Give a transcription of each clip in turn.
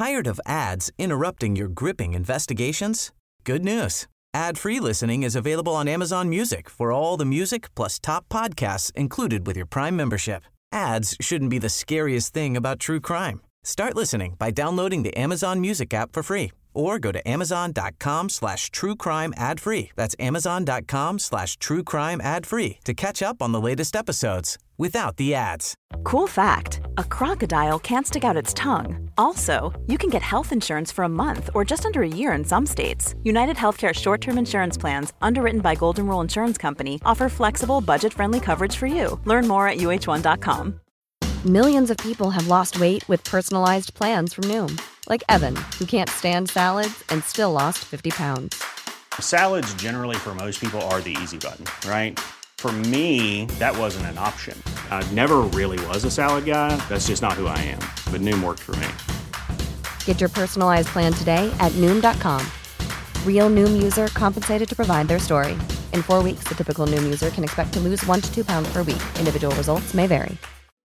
Tired of ads interrupting your gripping investigations? Good news. Ad-free listening is available on Amazon Music for all the music plus top podcasts included with your Prime membership. Ads shouldn't be the scariest thing about true crime. Start listening by downloading the Amazon Music app for free or go to amazon.com/truecrime ad-free. That's amazon.com/truecrime ad-free to catch up on the latest episodes without the ads. Cool fact, a crocodile can't stick out its tongue. Also, you can get health insurance for a month or just under a year in some states. United Healthcare short-term insurance plans, underwritten by Golden Rule Insurance Company, offer flexible, budget-friendly coverage for you. Learn more at uh1.com. Millions of people have lost weight with personalized plans from Noom. Like Evan, who can't stand salads and still lost 50 pounds. Salads generally for most people are the easy button, right? For me, that wasn't an option. I never really was a salad guy. That's just not who I am. But Noom worked for me. Get your personalized plan today at Noom.com. Real Noom user compensated to provide their story. In 4 weeks, the typical Noom user can expect to lose 1 to 2 pounds per week. Individual results may vary.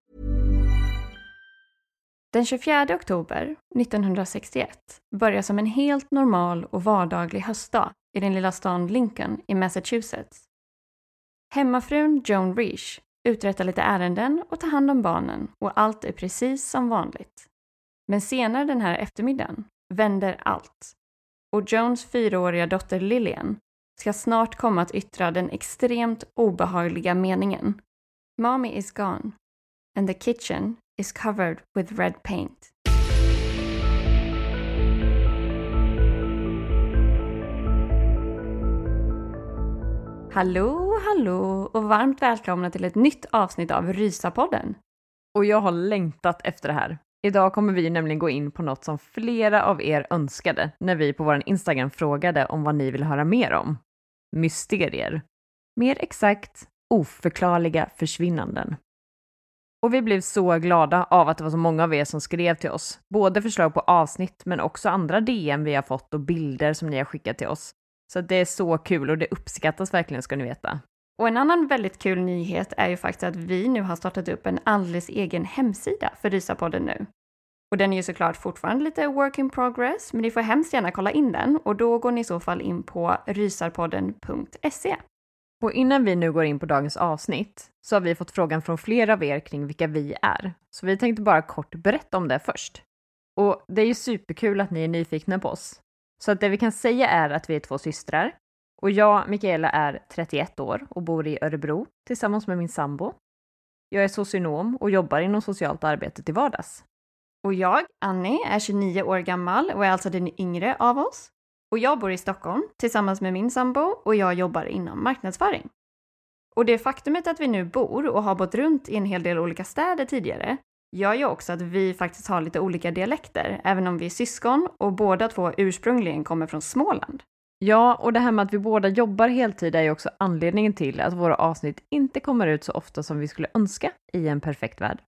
Den 24 oktober 1961 börjar som en helt normal och vardaglig höstdag i den lilla stan Lincoln i Massachusetts. Hemmafrun Joan Reish uträttar lite ärenden och tar hand om barnen och allt är precis som vanligt. Men senare den här eftermiddagen vänder allt. Och Joans 4-åriga dotter Lillian ska snart komma att yttra den extremt obehagliga meningen: "Mommy is gone and the kitchen is covered with red paint." Hallå och varmt välkomna till ett nytt avsnitt av Rysapodden. Och jag har längtat efter det här. Idag kommer vi nämligen gå in på något som flera av er önskade när vi på vår Instagram frågade om vad ni vill höra mer om. Mysterier. Mer exakt, oförklarliga försvinnanden. Och vi blev så glada av att det var så många av er som skrev till oss. Både förslag på avsnitt men också andra DM vi har fått och bilder som ni har skickat till oss. Så det är så kul och det uppskattas verkligen, ska ni veta. Och en annan väldigt kul nyhet är ju faktiskt att vi nu har startat upp en alldeles egen hemsida för Rysapodden nu. Och den är ju såklart fortfarande lite work in progress, men ni får hemskt gärna kolla in den och då går ni i så fall in på rysarpodden.se. Och innan vi nu går in på dagens avsnitt så har vi fått frågan från flera av er kring vilka vi är. Så vi tänkte bara kort berätta om det först. Och det är ju superkul att ni är nyfikna på oss. Så att det vi kan säga är att vi är 2 systrar. Och jag, Mikaela, är 31 år och bor i Örebro tillsammans med min sambo. Jag är socionom och jobbar inom socialt arbete till vardags. Och jag, Annie, är 29 år gammal och är alltså den yngre av oss. Och jag bor i Stockholm tillsammans med min sambo och jag jobbar inom marknadsföring. Och det faktumet att vi nu bor och har bott runt i en hel del olika städer tidigare gör ju också att vi faktiskt har lite olika dialekter, även om vi är syskon och båda 2 ursprungligen kommer från Småland. Ja, och det här med att vi båda jobbar heltid är ju också anledningen till att våra avsnitt inte kommer ut så ofta som vi skulle önska i en perfekt värld.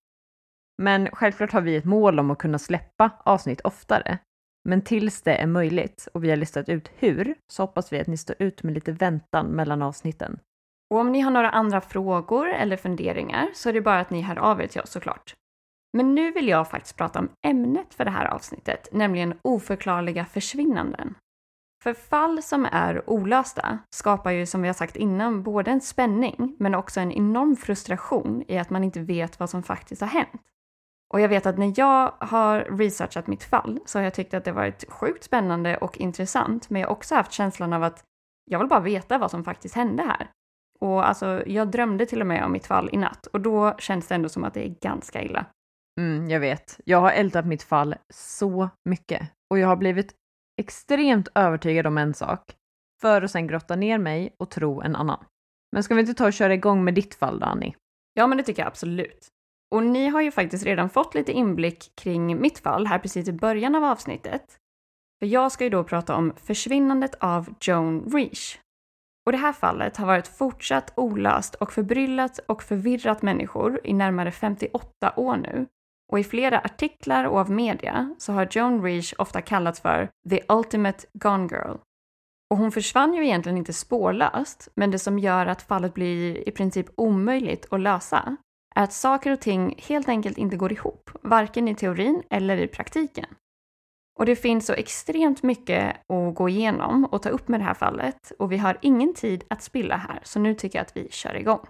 Men självklart har vi ett mål om att kunna släppa avsnitt oftare. Men tills det är möjligt och vi har listat ut hur, så hoppas vi att ni står ut med lite väntan mellan avsnitten. Och om ni har några andra frågor eller funderingar så är det bara att ni hör av er till oss såklart. Men nu vill jag faktiskt prata om ämnet för det här avsnittet, nämligen oförklarliga försvinnanden. För fall som är olösta skapar ju, som vi har sagt innan, både en spänning men också en enorm frustration i att man inte vet vad som faktiskt har hänt. Och jag vet att när jag har researchat mitt fall så har jag tyckt att det varit sjukt spännande och intressant, men jag har också haft känslan av att jag vill bara veta vad som faktiskt hände här. Och alltså, jag drömde till och med om mitt fall i natt och då känns det ändå som att det är ganska illa. Jag vet. Jag har ältat mitt fall så mycket och jag har blivit extremt övertygad om en sak för att sen grotta ner mig och tro en annan. Men ska vi inte ta och köra igång med ditt fall då, Annie? Ja, men det tycker jag absolut. Och ni har ju faktiskt redan fått lite inblick kring mitt fall här precis i början av avsnittet. För jag ska ju då prata om försvinnandet av Joan Reish. Och det här fallet har varit fortsatt olöst och förbryllat och förvirrat människor i närmare 58 år nu. Och i flera artiklar och av media så har Joan Reish ofta kallats för The Ultimate Gone Girl. Och hon försvann ju egentligen inte spårlöst, men det som gör att fallet blir i princip omöjligt att lösa är att saker och ting helt enkelt inte går ihop, varken i teorin eller i praktiken. Och det finns så extremt mycket att gå igenom och ta upp med det här fallet. Och vi har ingen tid att spilla här, så nu tycker jag att vi kör igång.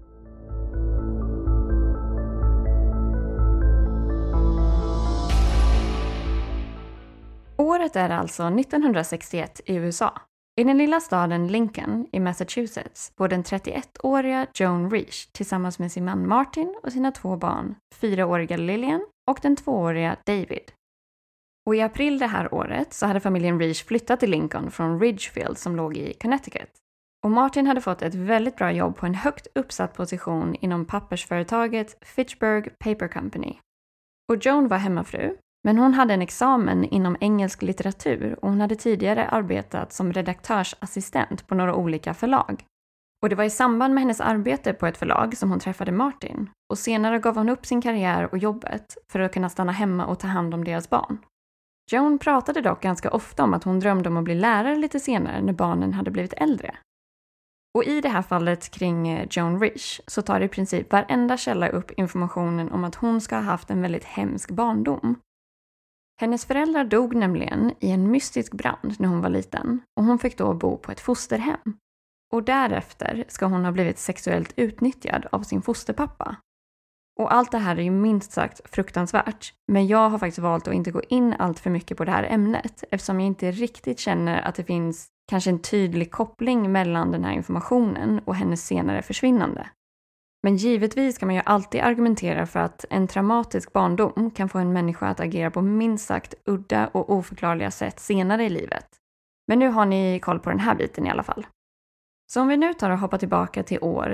Året är alltså 1961 i USA. I den lilla staden Lincoln i Massachusetts bor den 31-åriga Joan Reich tillsammans med sin man Martin och sina 2 barn, 4-åriga Lillian och den 2-åriga David. Och i april det här året så hade familjen Reich flyttat till Lincoln från Ridgefield som låg i Connecticut. Och Martin hade fått ett väldigt bra jobb på en högt uppsatt position inom pappersföretaget Fitchburg Paper Company. Och Joan var hemmafru, men hon hade en examen inom engelsk litteratur och hon hade tidigare arbetat som redaktörsassistent på några olika förlag. Och det var i samband med hennes arbete på ett förlag som hon träffade Martin och senare gav hon upp sin karriär och jobbet för att kunna stanna hemma och ta hand om deras barn. Joan pratade dock ganska ofta om att hon drömde om att bli lärare lite senare när barnen hade blivit äldre. Och i det här fallet kring Joan Reich så tar i princip varenda källa upp informationen om att hon ska ha haft en väldigt hemsk barndom. Hennes föräldrar dog nämligen i en mystisk brand när hon var liten och hon fick då bo på ett fosterhem. Och därefter ska hon ha blivit sexuellt utnyttjad av sin fosterpappa. Och allt det här är ju minst sagt fruktansvärt, men jag har faktiskt valt att inte gå in allt för mycket på det här ämnet eftersom jag inte riktigt känner att det finns kanske en tydlig koppling mellan den här informationen och hennes senare försvinnande. Men givetvis kan man ju alltid argumentera för att en traumatisk barndom kan få en människa att agera på minst sagt udda och oförklarliga sätt senare i livet. Men nu har ni koll på den här biten i alla fall. Så om vi nu tar och hoppar tillbaka till år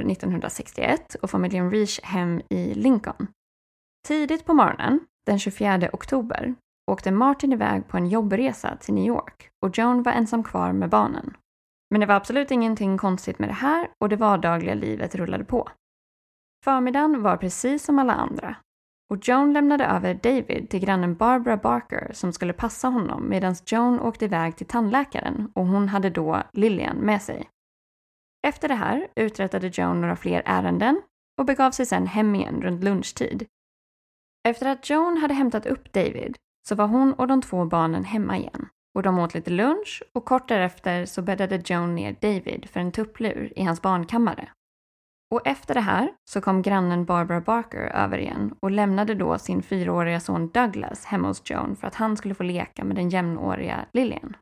1961 och familjen Reich hem i Lincoln. Tidigt på morgonen, den 24 oktober, åkte Martin iväg på en jobbresa till New York och Joan var ensam kvar med barnen. Men det var absolut ingenting konstigt med det här och det vardagliga livet rullade på. Förmiddagen var precis som alla andra och Joan lämnade över David till grannen Barbara Barker som skulle passa honom medan Joan åkte iväg till tandläkaren och hon hade då Lillian med sig. Efter det här uträttade Joan några fler ärenden och begav sig sedan hem igen runt lunchtid. Efter att Joan hade hämtat upp David så var hon och de 2 barnen hemma igen och de åt lite lunch och kort därefter så bäddade Joan ner David för en tupplur i hans barnkammare. Och efter det här så kom grannen Barbara Barker över igen och lämnade då sin 4-åriga son Douglas hemma hos Joan för att han skulle få leka med den jämnåriga Lillian.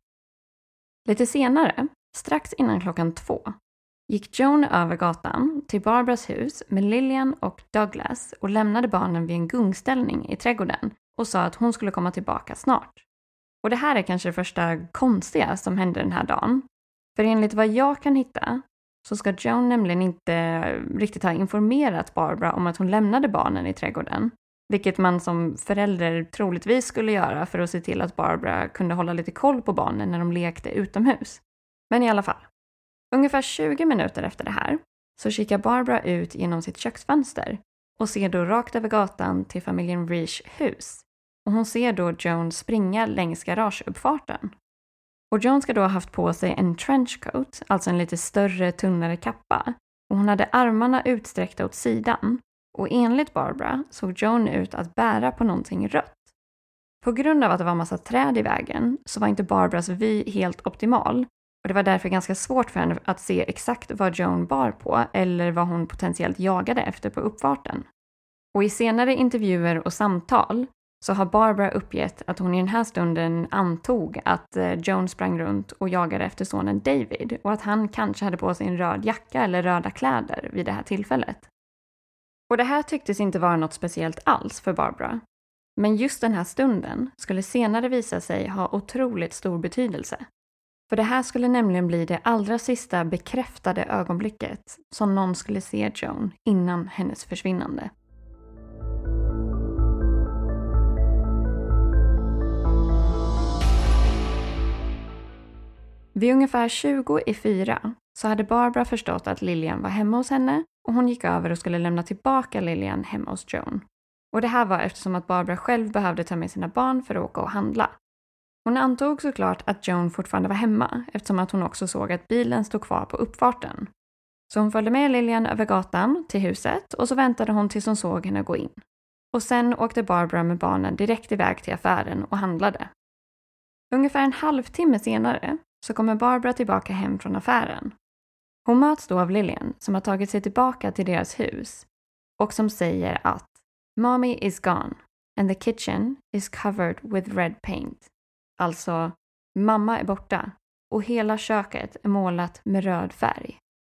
Lite senare, strax innan 2:00, gick Joan över gatan till Barbaras hus med Lillian och Douglas och lämnade barnen vid en gungställning i trädgården och sa att hon skulle komma tillbaka snart. Och det här är kanske det första konstiga som hände den här dagen. För enligt vad jag kan hitta så ska Joan nämligen inte riktigt ha informerat Barbara om att hon lämnade barnen i trädgården. Vilket man som förälder troligtvis skulle göra för att se till att Barbara kunde hålla lite koll på barnen när de lekte utomhus. Men i alla fall. Ungefär 20 minuter efter det här så kikar Barbara ut genom sitt köksfönster och ser då rakt över gatan till familjen Reich hus. Och hon ser då Joan springa längs garageuppfarten. Och Joan ska då ha haft på sig en trenchcoat, alltså en lite större, tunnare kappa. Och hon hade armarna utsträckta åt sidan. Och enligt Barbara såg Joan ut att bära på någonting rött. På grund av att det var en massa träd i vägen så var inte Barbaras vy helt optimal. Och det var därför ganska svårt för henne att se exakt vad Joan bar på eller vad hon potentiellt jagade efter på uppfarten. Och i senare intervjuer och samtal så har Barbara uppgett att hon i den här stunden antog att Joan sprang runt och jagade efter sonen David och att han kanske hade på sig en röd jacka eller röda kläder vid det här tillfället. Och det här tycktes inte vara något speciellt alls för Barbara. Men just den här stunden skulle senare visa sig ha otroligt stor betydelse. För det här skulle nämligen bli det allra sista bekräftade ögonblicket som någon skulle se Joan innan hennes försvinnande. Vid ungefär 20:04 så hade Barbara förstått att Lillian var hemma hos henne och hon gick över och skulle lämna tillbaka Lillian hemma hos Joan. Och det här var eftersom att Barbara själv behövde ta med sina barn för att åka och handla. Hon antog såklart att Joan fortfarande var hemma eftersom att hon också såg att bilen stod kvar på uppfarten. Så hon följde med Lillian över gatan till huset och så väntade hon tills hon såg henne gå in. Och sen åkte Barbara med barnen direkt iväg till affären och handlade. Ungefär en halvtimme senare så kommer Barbara tillbaka hem från affären. Hon möts då av Lillian som har tagit sig tillbaka till deras hus och som säger att "Mommy is gone and the kitchen is covered with red paint." Alltså, mamma är borta och hela köket är målat med röd färg.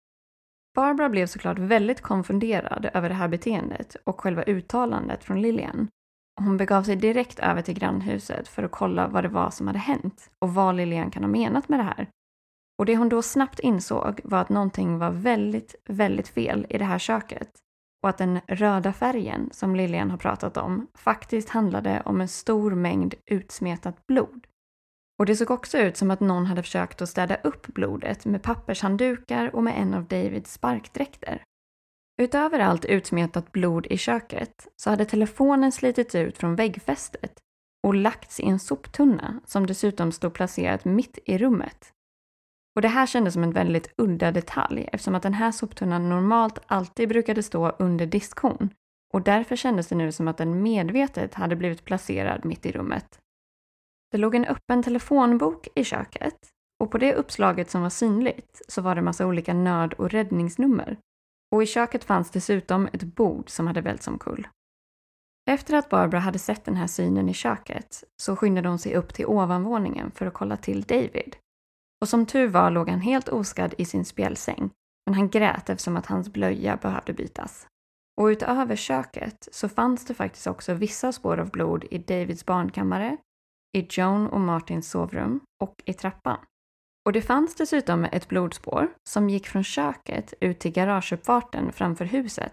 Barbara blev såklart väldigt konfunderad över det här beteendet och själva uttalandet från Lillian. Hon begav sig direkt över till grannhuset för att kolla vad det var som hade hänt och vad Lillian kan ha menat med det här. Och det hon då snabbt insåg var att någonting var väldigt, väldigt fel i det här köket. Och att den röda färgen som Lillian har pratat om faktiskt handlade om en stor mängd utsmetat blod. Och det såg också ut som att någon hade försökt att städa upp blodet med pappershanddukar och med en av Davids sparkdräkter. Utöver allt utsmetat blod i köket så hade telefonen slitits ut från väggfästet och lagts i en soptunna som dessutom stod placerat mitt i rummet. Och det här kändes som en väldigt udda detalj eftersom att den här soptunnan normalt alltid brukade stå under diskhon och därför kändes det nu som att den medvetet hade blivit placerad mitt i rummet. Det låg en öppen telefonbok i köket och på det uppslaget som var synligt så var det massa olika nöd- och räddningsnummer. Och i köket fanns dessutom ett bord som hade välts omkull. Efter att Barbara hade sett den här synen i köket så skyndade hon sig upp till ovanvåningen för att kolla till David. Och som tur var låg han helt oskadd i sin spjälsäng, men han grät eftersom att hans blöja behövde bytas. Och utöver köket så fanns det faktiskt också vissa spår av blod i Davids barnkammare, i Joan och Martins sovrum och i trappan. Och det fanns dessutom ett blodspår som gick från köket ut till garageuppfarten framför huset.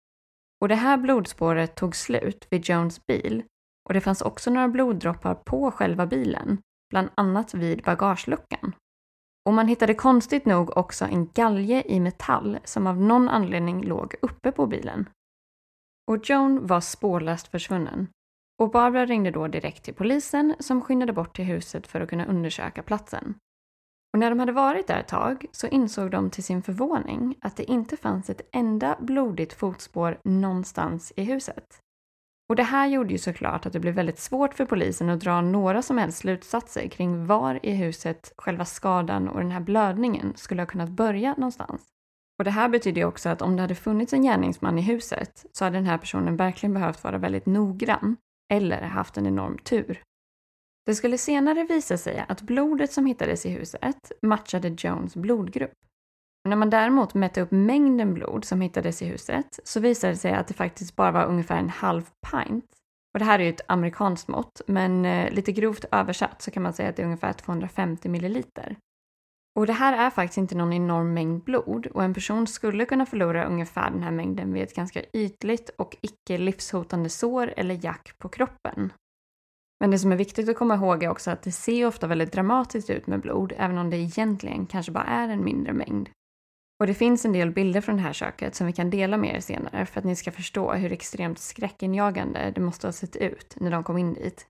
Och det här blodspåret tog slut vid Joans bil och det fanns också några bloddroppar på själva bilen, bland annat vid bagageluckan. Och man hittade konstigt nog också en galge i metall som av någon anledning låg uppe på bilen. Och Joan var spårlöst försvunnen. Och Barbara ringde då direkt till polisen som skyndade bort till huset för att kunna undersöka platsen. Och när de hade varit där ett tag så insåg de till sin förvåning att det inte fanns ett enda blodigt fotspår någonstans i huset. Och det här gjorde ju såklart att det blev väldigt svårt för polisen att dra några som helst slutsatser kring var i huset själva skadan och den här blödningen skulle ha kunnat börja någonstans. Och det här betyder ju också att om det hade funnits en gärningsman i huset så hade den här personen verkligen behövt vara väldigt noggrann eller haft en enorm tur. Det skulle senare visa sig att blodet som hittades i huset matchade Joans blodgrupp. När man däremot mätte upp mängden blod som hittades i huset så visade det sig att det faktiskt bara var ungefär en halv pint. Och det här är ju ett amerikanskt mått, men lite grovt översatt så kan man säga att det är ungefär 250 milliliter. Och det här är faktiskt inte någon enorm mängd blod och en person skulle kunna förlora ungefär den här mängden vid ett ganska ytligt och icke livshotande sår eller jack på kroppen. Men det som är viktigt att komma ihåg är också att det ser ofta väldigt dramatiskt ut med blod även om det egentligen kanske bara är en mindre mängd. Och det finns en del bilder från det här köket som vi kan dela med er senare för att ni ska förstå hur extremt skräckinjagande det måste ha sett ut när de kom in dit.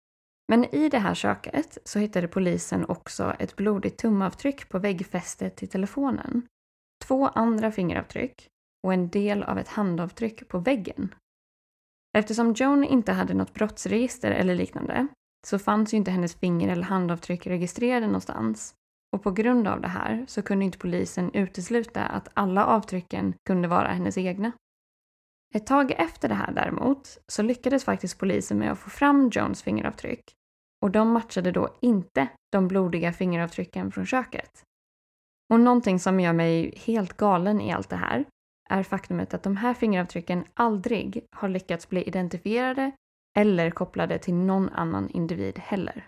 Men i det här köket så hittade polisen också ett blodigt tumavtryck på väggfästet till telefonen, 2 andra fingeravtryck och en del av ett handavtryck på väggen. Eftersom Joan inte hade något brottsregister eller liknande så fanns ju inte hennes finger- eller handavtryck registrerade någonstans. Och på grund av det här så kunde inte polisen utesluta att alla avtrycken kunde vara hennes egna. Ett tag efter det här däremot så lyckades faktiskt polisen med att få fram Joans fingeravtryck. Och de matchade då inte de blodiga fingeravtrycken från köket. Och någonting som gör mig helt galen i allt det här är faktumet att de här fingeravtrycken aldrig har lyckats bli identifierade eller kopplade till någon annan individ heller.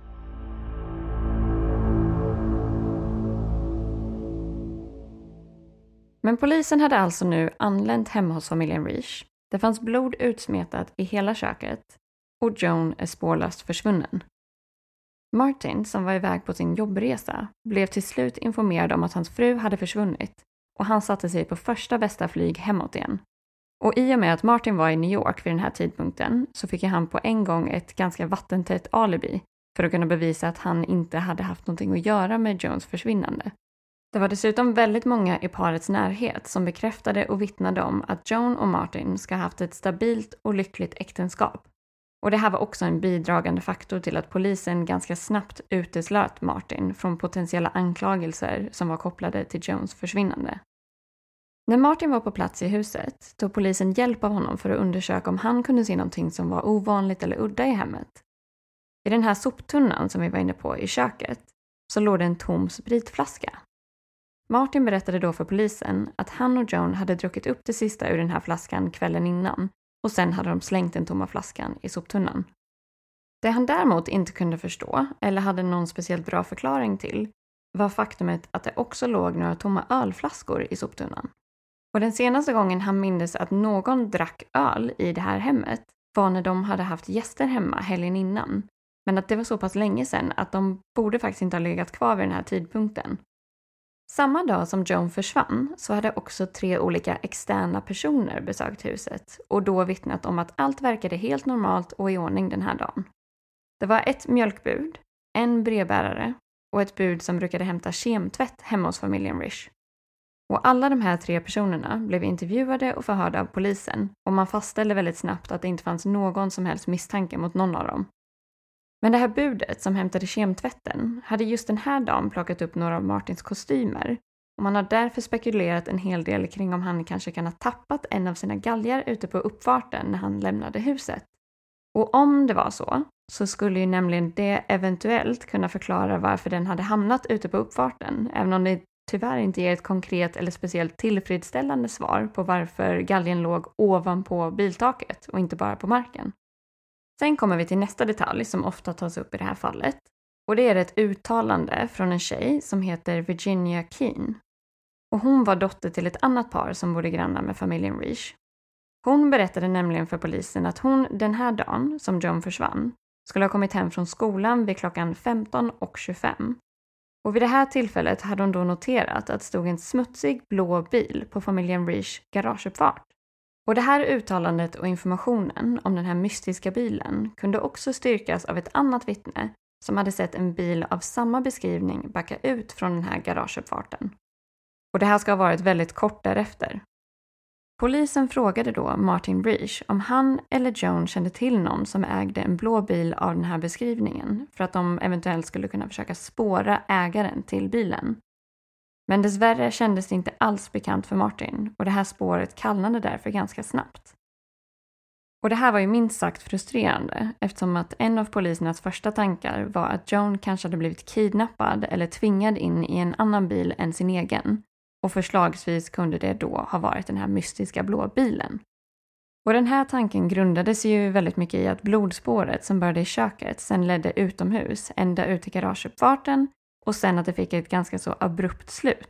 Men polisen hade alltså nu anlänt hemma hos familjen Riche. Det fanns blod utsmetat i hela köket och Joan är spårlöst försvunnen. Martin, som var iväg på sin jobbresa, blev till slut informerad om att hans fru hade försvunnit och han satte sig på första bästa flyg hemåt igen. Och i och med att Martin var i New York vid den här tidpunkten så fick han på en gång ett ganska vattentätt alibi för att kunna bevisa att han inte hade haft någonting att göra med Joans försvinnande. Det var dessutom väldigt många i parets närhet som bekräftade och vittnade om att Joan och Martin ska ha haft ett stabilt och lyckligt äktenskap. Och det här var också en bidragande faktor till att polisen ganska snabbt uteslöt Martin från potentiella anklagelser som var kopplade till Jones försvinnande. När Martin var på plats i huset tog polisen hjälp av honom för att undersöka om han kunde se någonting som var ovanligt eller udda i hemmet. I den här soptunnan som vi var inne på i köket så låg det en tom spritflaska. Martin berättade då för polisen att han och Joan hade druckit upp det sista ur den här flaskan kvällen innan och sen hade de slängt den tomma flaskan i soptunnan. Det han däremot inte kunde förstå eller hade någon speciellt bra förklaring till var faktumet att det också låg några tomma ölflaskor i soptunnan. Och den senaste gången han mindes att någon drack öl i det här hemmet var när de hade haft gäster hemma helgen innan. Men att det var så pass länge sedan att de borde faktiskt inte ha legat kvar vid den här tidpunkten. Samma dag som Joan försvann så hade också 3 olika externa personer besökt huset och då vittnat om att allt verkade helt normalt och i ordning den här dagen. Det var ett mjölkbud, en brevbärare och ett bud som brukade hämta kemtvätt hemma hos familjen Risch. Och alla de här 3 personerna blev intervjuade och förhörda av polisen och man fastställde väldigt snabbt att det inte fanns någon som helst misstanke mot någon av dem. Men det här budet som hämtade kemtvätten hade just den här dagen plockat upp några av Martins kostymer och man har därför spekulerat en hel del kring om han kanske kan ha tappat en av sina galgar ute på uppfarten när han lämnade huset. Och om det var så skulle ju nämligen det eventuellt kunna förklara varför den hade hamnat ute på uppfarten, även om det tyvärr inte ger ett konkret eller speciellt tillfredsställande svar på varför galgen låg ovanpå biltaket och inte bara på marken. Sen kommer vi till nästa detalj som ofta tas upp i det här fallet. Och det är ett uttalande från en tjej som heter Virginia Keane. Och hon var dotter till ett annat par som bodde grannar med familjen Risch. Hon berättade nämligen för polisen att hon den här dagen som Joan försvann skulle ha kommit hem från skolan vid klockan 15:25. Och vid det här tillfället hade hon då noterat att det stod en smutsig blå bil på familjen Risch garageuppfart. Och det här uttalandet och informationen om den här mystiska bilen kunde också styrkas av ett annat vittne som hade sett en bil av samma beskrivning backa ut från den här garageuppfarten. Och det här ska ha varit väldigt kort därefter. Polisen frågade då Martin Risch om han eller Joan kände till någon som ägde en blå bil av den här beskrivningen för att de eventuellt skulle kunna försöka spåra ägaren till bilen. Men dessvärre kändes det inte alls bekant för Martin och det här spåret kallnade därför ganska snabbt. Och det här var ju minst sagt frustrerande eftersom att en av polisernas första tankar var att Joan kanske hade blivit kidnappad eller tvingad in i en annan bil än sin egen. Och förslagsvis kunde det då ha varit den här mystiska blå bilen. Och den här tanken grundades ju väldigt mycket i att blodspåret som började i köket sen ledde utomhus ända ut till garageuppfarten och sen att det fick ett ganska så abrupt slut.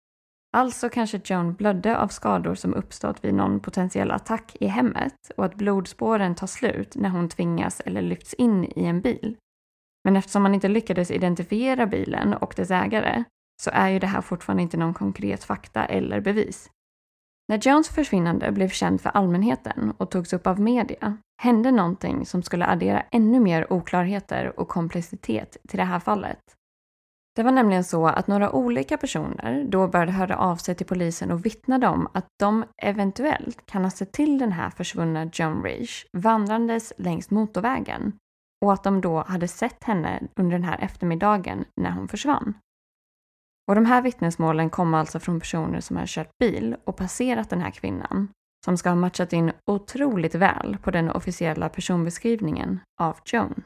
Alltså kanske Joan blödde av skador som uppstått vid någon potentiell attack i hemmet och att blodspåren tar slut när hon tvingas eller lyfts in i en bil. Men eftersom man inte lyckades identifiera bilen och dess ägare så är ju det här fortfarande inte någon konkret fakta eller bevis. När Joans försvinnande blev känd för allmänheten och togs upp av media hände någonting som skulle addera ännu mer oklarheter och komplexitet till det här fallet. Det var nämligen så att några olika personer då började höra av sig till polisen och vittnade om att de eventuellt kan ha sett till den här försvunna Joan Risch vandrandes längs motorvägen och att de då hade sett henne under den här eftermiddagen när hon försvann. Och de här vittnesmålen kom alltså från personer som har kört bil och passerat den här kvinnan som ska ha matchat in otroligt väl på den officiella personbeskrivningen av Joan.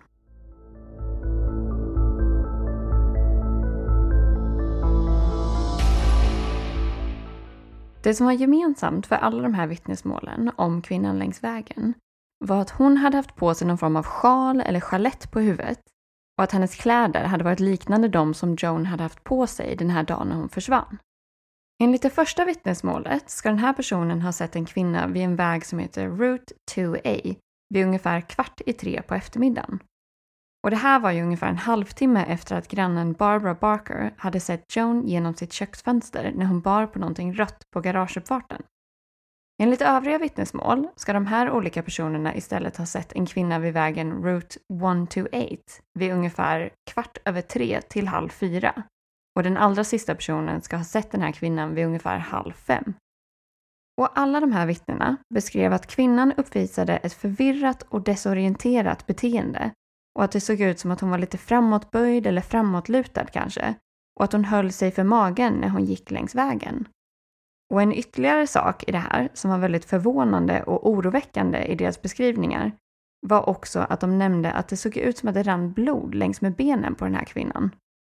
Det som var gemensamt för alla de här vittnesmålen om kvinnan längs vägen var att hon hade haft på sig någon form av sjal eller chalett på huvudet och att hennes kläder hade varit liknande de som Joan hade haft på sig den här dagen när hon försvann. Enligt det första vittnesmålet ska den här personen ha sett en kvinna vid en väg som heter Route 2A vid ungefär 2:15 på eftermiddagen. Och det här var ju ungefär en halvtimme efter att grannen Barbara Barker hade sett Joan genom sitt köksfönster när hon bar på någonting rött på garageuppfarten. Enligt övriga vittnesmål ska de här olika personerna istället ha sett en kvinna vid vägen Route 128 vid ungefär 3:15 till 3:30. Och den allra sista personen ska ha sett den här kvinnan vid ungefär 4:30. Och alla de här vittnena beskrev att kvinnan uppvisade ett förvirrat och desorienterat beteende och att det såg ut som att hon var lite framåtböjd eller framåtlutad kanske och att hon höll sig för magen när hon gick längs vägen. Och en ytterligare sak i det här som var väldigt förvånande och oroväckande i deras beskrivningar var också att de nämnde att det såg ut som att det rann blod längs med benen på den här kvinnan.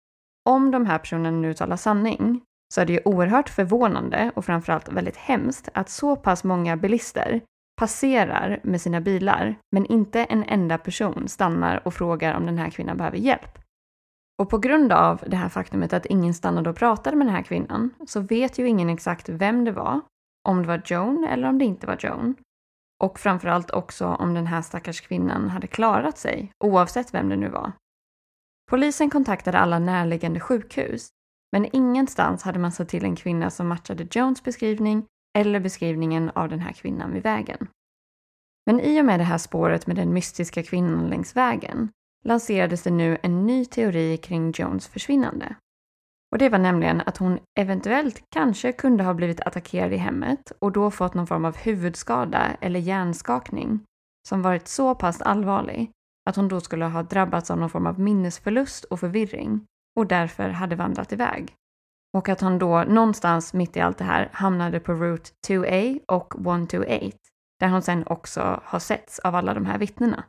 Om de här personerna nu talar sanning så är det ju oerhört förvånande och framförallt väldigt hemskt att så pass många bilister passerar med sina bilar men inte en enda person stannar och frågar om den här kvinnan behöver hjälp. Och på grund av det här faktumet att ingen stannade och pratade med den här kvinnan så vet ju ingen exakt vem det var, om det var Joan eller om det inte var Joan. Och framförallt också om den här stackars kvinnan hade klarat sig, oavsett vem det nu var. Polisen kontaktade alla närliggande sjukhus, men ingenstans hade man sett till en kvinna som matchade Joans beskrivning eller beskrivningen av den här kvinnan vid vägen. Men i och med det här spåret med den mystiska kvinnan längs vägen lanserades det nu en ny teori kring Joans försvinnande. Och det var nämligen att hon eventuellt kanske kunde ha blivit attackerad i hemmet och då fått någon form av huvudskada eller hjärnskakning som varit så pass allvarlig att hon då skulle ha drabbats av någon form av minnesförlust och förvirring och därför hade vandrat iväg. Och att hon då någonstans mitt i allt det här hamnade på Route 2A och 128 där hon sen också har setts av alla de här vittnena.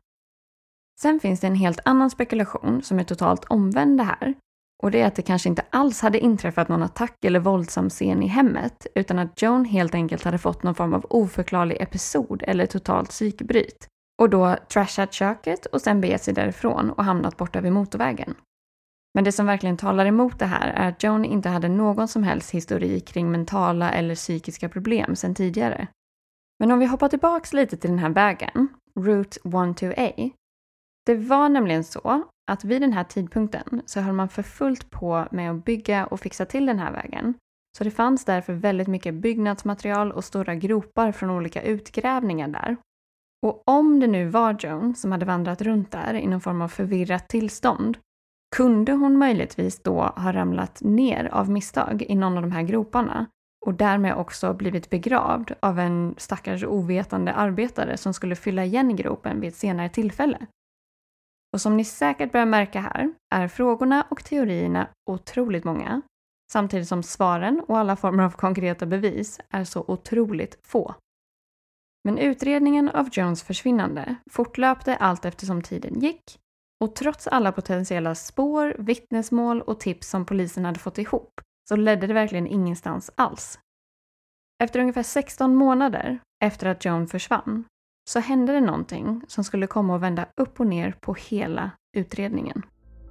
Sen finns det en helt annan spekulation som är totalt omvänd det här. Och det är att det kanske inte alls hade inträffat någon attack eller våldsam scen i hemmet utan att Joan helt enkelt hade fått någon form av oförklarlig episod eller totalt psykbryt. Och då trashat köket och sen begett sig därifrån och hamnat borta vid motorvägen. Men det som verkligen talar emot det här är att Joan inte hade någon som helst historik kring mentala eller psykiska problem sedan tidigare. Men om vi hoppar tillbaks lite till den här vägen, Route 128, det var nämligen så att vid den här tidpunkten så höll man för fullt på med att bygga och fixa till den här vägen. Så det fanns därför väldigt mycket byggnadsmaterial och stora gropar från olika utgrävningar där. Och om det nu var Joan som hade vandrat runt där i någon form av förvirrat tillstånd, kunde hon möjligtvis då ha ramlat ner av misstag i någon av de här groparna och därmed också blivit begravd av en stackars ovetande arbetare som skulle fylla igen gropen vid ett senare tillfälle. Och som ni säkert börjar märka här är frågorna och teorierna otroligt många, samtidigt som svaren och alla former av konkreta bevis är så otroligt få. Men utredningen av Joans försvinnande fortlöpte allt eftersom tiden gick och trots alla potentiella spår, vittnesmål och tips som polisen hade fått ihop så ledde det verkligen ingenstans alls. Efter ungefär 16 månader efter att Joan försvann så hände det någonting som skulle komma att vända upp och ner på hela utredningen.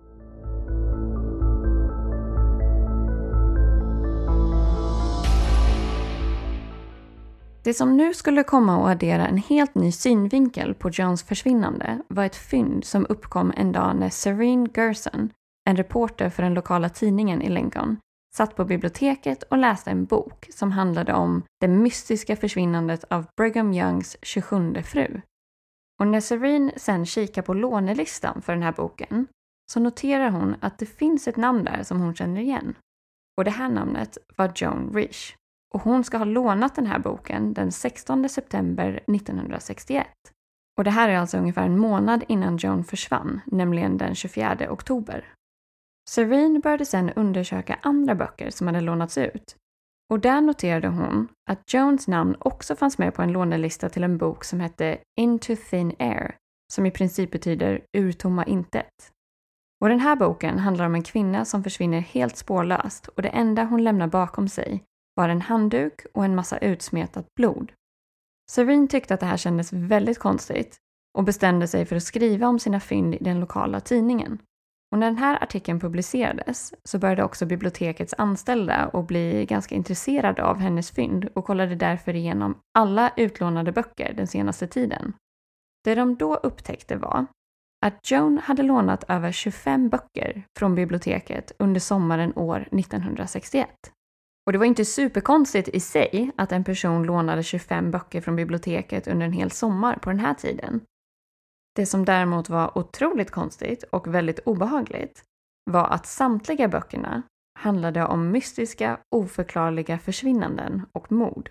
Det som nu skulle komma att addera en helt ny synvinkel på Joans försvinnande var ett fynd som uppkom en dag när Serene Gerson, en reporter för den lokala tidningen i Lincoln, satt på biblioteket och läste en bok som handlade om det mystiska försvinnandet av Brigham Youngs 27:e fru. Och när Serene sen kikar på lånelistan för den här boken så noterar hon att det finns ett namn där som hon känner igen. Och det här namnet var Joan Riche. Och hon ska ha lånat den här boken den 16 september 1961. Och det här är alltså ungefär en månad innan Joan försvann, nämligen den 24 oktober. Serene började sedan undersöka andra böcker som hade lånats ut. Och där noterade hon att Joans namn också fanns med på en lånelista till en bok som hette Into Thin Air, som i princip betyder ur tomma intet. Och den här boken handlar om en kvinna som försvinner helt spårlöst och det enda hon lämnar bakom sig var en handduk och en massa utsmetat blod. Serene tyckte att det här kändes väldigt konstigt och bestämde sig för att skriva om sina fynd i den lokala tidningen. Och när den här artikeln publicerades så började också bibliotekets anställda att bli ganska intresserade av hennes fynd och kollade därför igenom alla utlånade böcker den senaste tiden. Det de då upptäckte var att Joan hade lånat över 25 böcker från biblioteket under sommaren år 1961. Och det var inte superkonstigt i sig att en person lånade 25 böcker från biblioteket under en hel sommar på den här tiden. Det som däremot var otroligt konstigt och väldigt obehagligt var att samtliga böckerna handlade om mystiska, oförklarliga försvinnanden och mord.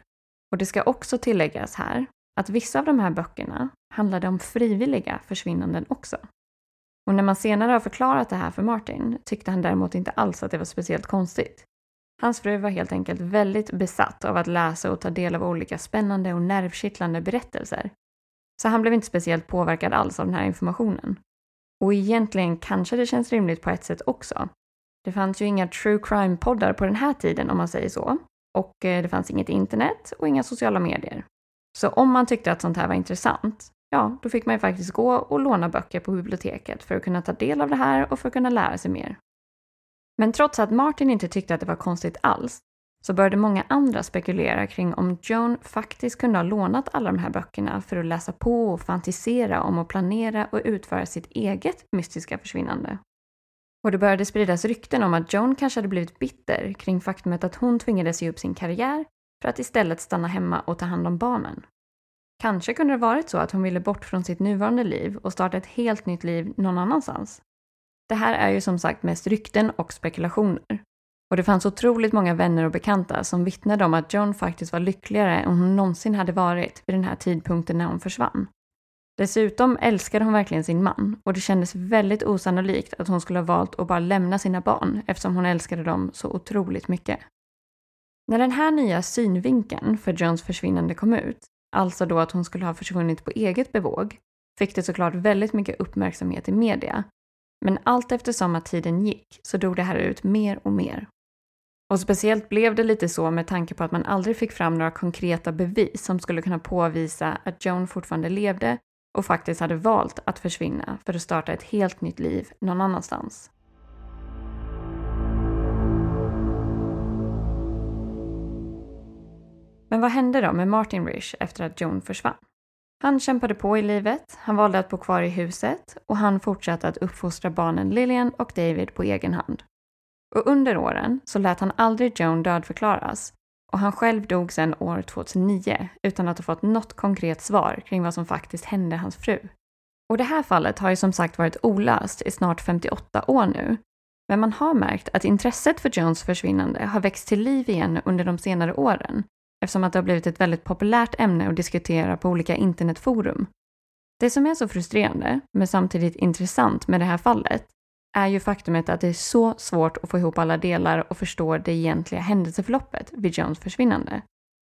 Och det ska också tilläggas här att vissa av de här böckerna handlade om frivilliga försvinnanden också. Och när man senare har förklarat det här för Martin tyckte han däremot inte alls att det var speciellt konstigt. Hans fru var helt enkelt väldigt besatt av att läsa och ta del av olika spännande och nervkittlande berättelser. Så han blev inte speciellt påverkad alls av den här informationen. Och egentligen kanske det känns rimligt på ett sätt också. Det fanns ju inga true crime-poddar på den här tiden om man säger så. Och det fanns inget internet och inga sociala medier. Så om man tyckte att sånt här var intressant, ja, då fick man ju faktiskt gå och låna böcker på biblioteket för att kunna ta del av det här och för att kunna lära sig mer. Men trots att Martin inte tyckte att det var konstigt alls, så började många andra spekulera kring om Joan faktiskt kunde ha lånat alla de här böckerna för att läsa på och fantisera om att planera och utföra sitt eget mystiska försvinnande. Och det började spridas rykten om att Joan kanske hade blivit bitter kring faktumet att hon tvingades ge upp sin karriär för att istället stanna hemma och ta hand om barnen. Kanske kunde det varit så att hon ville bort från sitt nuvarande liv och starta ett helt nytt liv någon annanstans. Det här är ju som sagt mest rykten och spekulationer. Och det fanns otroligt många vänner och bekanta som vittnade om att Joan faktiskt var lyckligare än hon någonsin hade varit vid den här tidpunkten när hon försvann. Dessutom älskade hon verkligen sin man och det kändes väldigt osannolikt att hon skulle ha valt att bara lämna sina barn eftersom hon älskade dem så otroligt mycket. När den här nya synvinkeln för Joans försvinnande kom ut, alltså då att hon skulle ha försvunnit på eget bevåg, fick det såklart väldigt mycket uppmärksamhet i media. Men allt eftersom att tiden gick så dog det här ut mer och mer. Och speciellt blev det lite så med tanke på att man aldrig fick fram några konkreta bevis som skulle kunna påvisa att Joan fortfarande levde och faktiskt hade valt att försvinna för att starta ett helt nytt liv någon annanstans. Men vad hände då med Martin Risch efter att Joan försvann? Han kämpade på i livet, han valde att bo kvar i huset och han fortsatte att uppfostra barnen Lillian och David på egen hand. Och under åren så lät han aldrig Joan dödförklaras och han själv dog sedan år 2009 utan att ha fått något konkret svar kring vad som faktiskt hände hans fru. Och det här fallet har ju som sagt varit olöst i snart 58 år nu. Men man har märkt att intresset för Joans försvinnande har växt till liv igen under de senare åren eftersom att det har blivit ett väldigt populärt ämne att diskutera på olika internetforum. Det som är så frustrerande men samtidigt intressant med det här fallet är ju faktumet att det är så svårt att få ihop alla delar och förstå det egentliga händelseförloppet vid Joans försvinnande.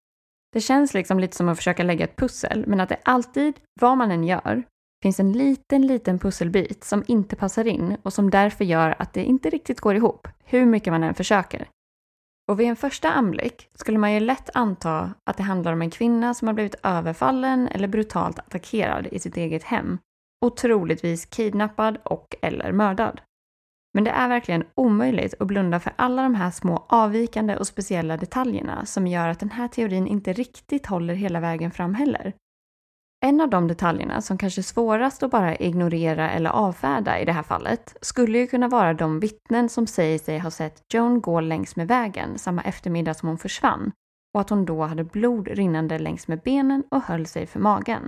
Det känns liksom lite som att försöka lägga ett pussel, men att det alltid, vad man än gör, finns en liten pusselbit som inte passar in och som därför gör att det inte riktigt går ihop, hur mycket man än försöker. Och vid en första anblick skulle man ju lätt anta att det handlar om en kvinna som har blivit överfallen eller brutalt attackerad i sitt eget hem och troligtvis kidnappad och eller mördad. Men det är verkligen omöjligt att blunda för alla de här små avvikande och speciella detaljerna som gör att den här teorin inte riktigt håller hela vägen fram heller. En av de detaljerna som kanske är svårast att bara ignorera eller avfärda i det här fallet skulle ju kunna vara de vittnen som säger sig ha sett Joan gå längs med vägen samma eftermiddag som hon försvann och att hon då hade blod rinnande längs med benen och höll sig för magen.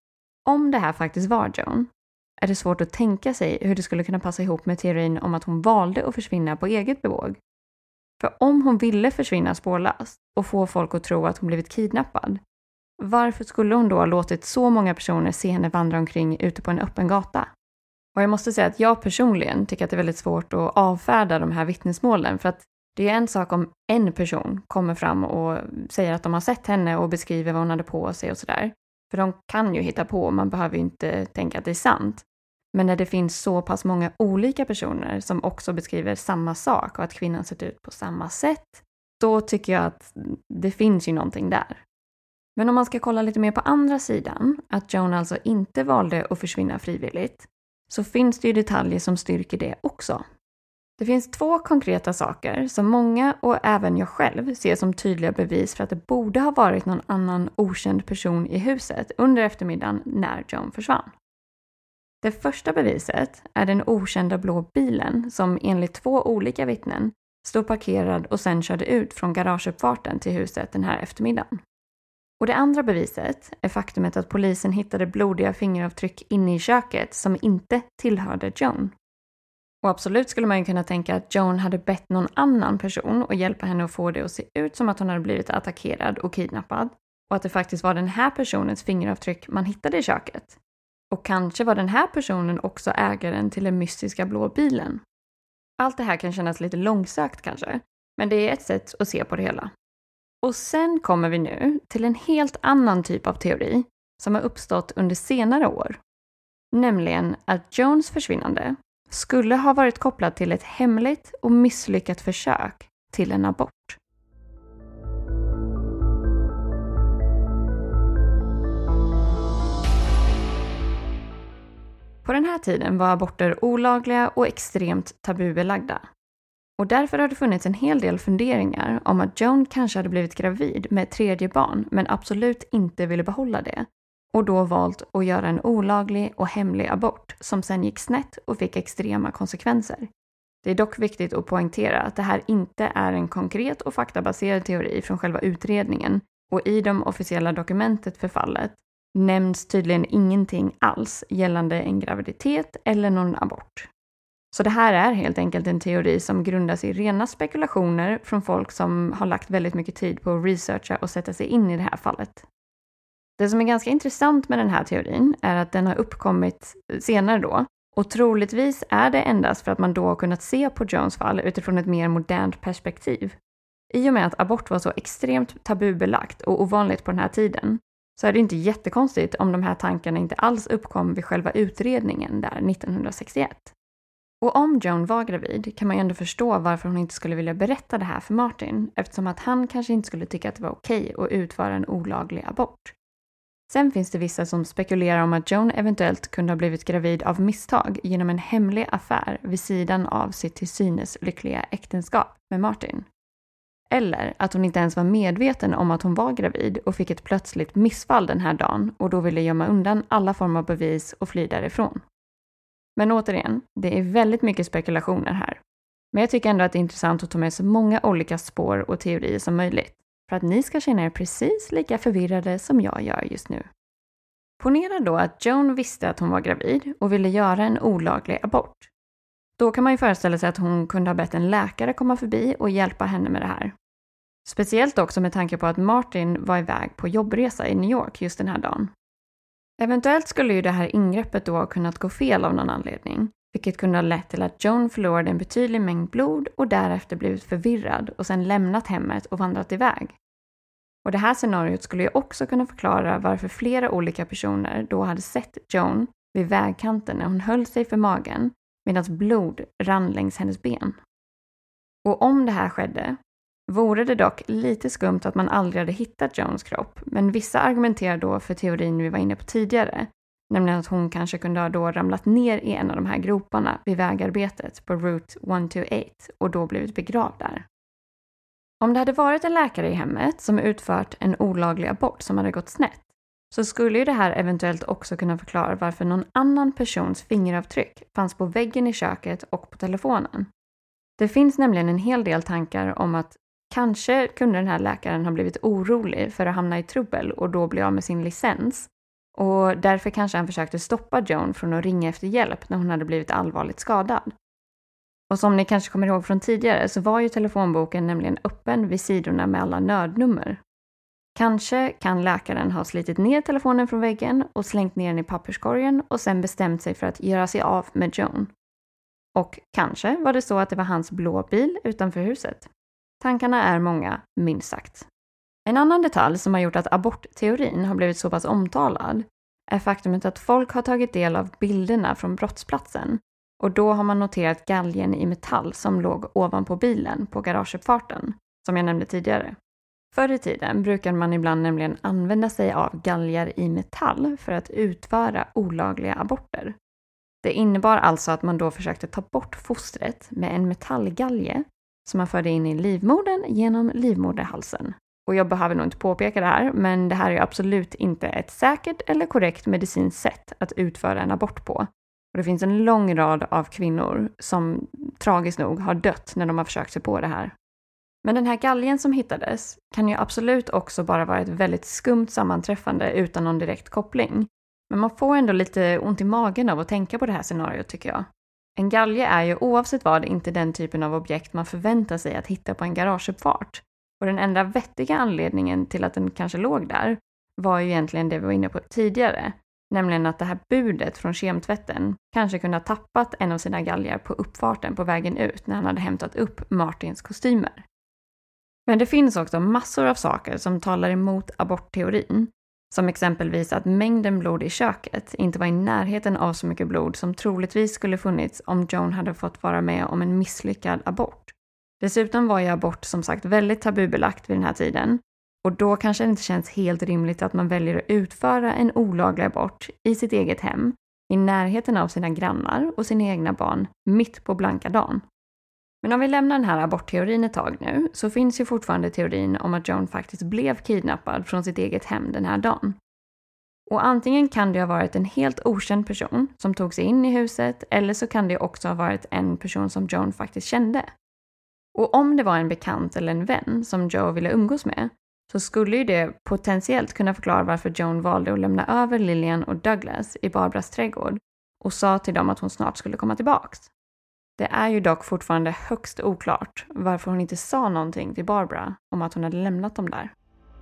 Om det här faktiskt var Joan är det svårt att tänka sig hur det skulle kunna passa ihop med teorin om att hon valde att försvinna på eget bevåg. För om hon ville försvinna spårlöst och få folk att tro att hon blivit kidnappad, varför skulle hon då ha låtit så många personer se henne vandra omkring ute på en öppen gata? Och jag måste säga att jag personligen tycker att det är väldigt svårt att avfärda de här vittnesmålen för att det är en sak om en person kommer fram och säger att de har sett henne och beskriver vad hon hade på sig och sådär. För de kan ju hitta på, man behöver ju inte tänka att det är sant. Men när det finns så pass många olika personer som också beskriver samma sak och att kvinnan sett ut på samma sätt, då tycker jag att det finns ju någonting där. Men om man ska kolla lite mer på andra sidan, att Joan alltså inte valde att försvinna frivilligt, så finns det ju detaljer som styrker det också. Det finns 2 konkreta saker som många och även jag själv ser som tydliga bevis för att det borde ha varit någon annan okänd person i huset under eftermiddagen när Joan försvann. Det första beviset är den okända blå bilen som enligt 2 olika vittnen stod parkerad och sen körde ut från garageuppfarten till huset den här eftermiddagen. Och det andra beviset är faktumet att polisen hittade blodiga fingeravtryck inne i köket som inte tillhörde Joan. Och absolut skulle man ju kunna tänka att Joan hade bett någon annan person att hjälpa henne att få det att se ut som att hon hade blivit attackerad och kidnappad. och att det faktiskt var den här personens fingeravtryck man hittade i köket. Och kanske var den här personen också ägaren till den mystiska blå bilen. Allt det här kan kännas lite långsökt kanske, men det är ett sätt att se på det hela. Och sen kommer vi nu till en helt annan typ av teori som har uppstått under senare år. Nämligen att Joans försvinnande skulle ha varit kopplat till ett hemligt och misslyckat försök till en abort. På den här tiden var aborter olagliga och extremt tabubelagda. Och därför har det funnits en hel del funderingar om att Joan kanske hade blivit gravid med ett tredje barn men absolut inte ville behålla det. Och då valt att göra en olaglig och hemlig abort som sen gick snett och fick extrema konsekvenser. Det är dock viktigt att poängtera att det här inte är en konkret och faktabaserad teori från själva utredningen och i de officiella dokumentet för fallet nämns tydligen ingenting alls gällande en graviditet eller någon abort. Så det här är helt enkelt en teori som grundas i rena spekulationer från folk som har lagt väldigt mycket tid på att researcha och sätta sig in i det här fallet. Det som är ganska intressant med den här teorin är att den har uppkommit senare då och troligtvis är det endast för att man då har kunnat se på Joans fall utifrån ett mer modernt perspektiv. I och med att abort var så extremt tabubelagt och ovanligt på den här tiden så är det inte jättekonstigt om de här tankarna inte alls uppkom vid själva utredningen där 1961. Och om Joan var gravid kan man ju ändå förstå varför hon inte skulle vilja berätta det här för Martin eftersom att han kanske inte skulle tycka att det var okej att utföra en olaglig abort. Sen finns det vissa som spekulerar om att Joan eventuellt kunde ha blivit gravid av misstag genom en hemlig affär vid sidan av sitt till synes lyckliga äktenskap med Martin. Eller att hon inte ens var medveten om att hon var gravid och fick ett plötsligt missfall den här dagen och då ville gömma undan alla former av bevis och fly därifrån. Men återigen, det är väldigt mycket spekulationer här. Men jag tycker ändå att det är intressant att ta med så många olika spår och teorier som möjligt för att ni ska känna er precis lika förvirrade som jag gör just nu. Ponera då att Joan visste att hon var gravid och ville göra en olaglig abort. Då kan man ju föreställa sig att hon kunde ha bett en läkare komma förbi och hjälpa henne med det här. Speciellt också med tanke på att Martin var iväg på jobbresa i New York just den här dagen. Eventuellt skulle ju det här ingreppet då ha kunnat gå fel av någon anledning, vilket kunde ha lett till att Joan förlorade en betydlig mängd blod och därefter blivit förvirrad och sedan lämnat hemmet och vandrat iväg. Och det här scenariot skulle ju också kunna förklara varför flera olika personer då hade sett Joan vid vägkanten när hon höll sig för magen medan blod rann längs hennes ben. Och om det här skedde vore det dock lite skumt att man aldrig hade hittat Joans kropp, men vissa argumenterar då för teorin vi var inne på tidigare, nämligen att hon kanske kunde ha då ramlat ner i en av de här groparna vid vägarbetet på Route 128 och då blivit begravd där. Om det hade varit en läkare i hemmet som utfört en olaglig abort som hade gått snett, så skulle ju det här eventuellt också kunna förklara varför någon annan persons fingeravtryck fanns på väggen i köket och på telefonen. Det finns nämligen en hel del tankar om att kanske kunde den här läkaren ha blivit orolig för att hamna i trubbel och då bli av med sin licens. Och därför kanske han försökte stoppa Joan från att ringa efter hjälp när hon hade blivit allvarligt skadad. Och som ni kanske kommer ihåg från tidigare så var ju telefonboken nämligen öppen vid sidorna med alla nödnummer. Kanske kan läkaren ha slitit ner telefonen från väggen och slängt ner den i papperskorgen och sen bestämt sig för att göra sig av med Joan. Och kanske var det så att det var hans blå bil utanför huset. Tankarna är många, minst sagt. En annan detalj som har gjort att abortteorin har blivit så pass omtalad är faktumet att folk har tagit del av bilderna från brottsplatsen och då har man noterat galgen i metall som låg ovanpå bilen på garageuppfarten, som jag nämnde tidigare. Förr i tiden brukade man ibland nämligen använda sig av galgar i metall för att utföra olagliga aborter. Det innebar alltså att man då försökte ta bort fostret med en metallgalge som man förde in i livmodern genom livmoderhalsen. Och jag behöver nog inte påpeka det här, men det här är absolut inte ett säkert eller korrekt medicinskt sätt att utföra en abort på. Och det finns en lång rad av kvinnor som tragiskt nog har dött när de har försökt sig på det här. Men den här galgen som hittades kan ju absolut också bara vara ett väldigt skumt sammanträffande utan någon direkt koppling. Men man får ändå lite ont i magen av att tänka på det här scenariot tycker jag. En galge är ju oavsett vad inte den typen av objekt man förväntar sig att hitta på en garageuppfart. Och den enda vettiga anledningen till att den kanske låg där var ju egentligen det vi var inne på tidigare. Nämligen att det här budet från kemtvätten kanske kunde ha tappat en av sina galgar på uppfarten på vägen ut när han hade hämtat upp Martins kostymer. Men det finns också massor av saker som talar emot abortteorin. Som exempelvis att mängden blod i köket inte var i närheten av så mycket blod som troligtvis skulle funnits om Joan hade fått vara med om en misslyckad abort. Dessutom var ju abort som sagt väldigt tabubelagt vid den här tiden. Och då kanske det inte känns helt rimligt att man väljer att utföra en olaglig abort i sitt eget hem, i närheten av sina grannar och sina egna barn, mitt på blanka dagen. Men om vi lämnar den här abortteorin ett tag nu, så finns ju fortfarande teorin om att Joan faktiskt blev kidnappad från sitt eget hem den här dagen. Och antingen kan det ha varit en helt okänd person som tog sig in i huset, eller så kan det också ha varit en person som Joan faktiskt kände. Och om det var en bekant eller en vän som Joe ville umgås med, så skulle ju det potentiellt kunna förklara varför Joan valde att lämna över Lillian och Douglas i Barbaras trädgård och sa till dem att hon snart skulle komma tillbaks. Det är ju dock fortfarande högst oklart varför hon inte sa någonting till Barbara om att hon hade lämnat dem där.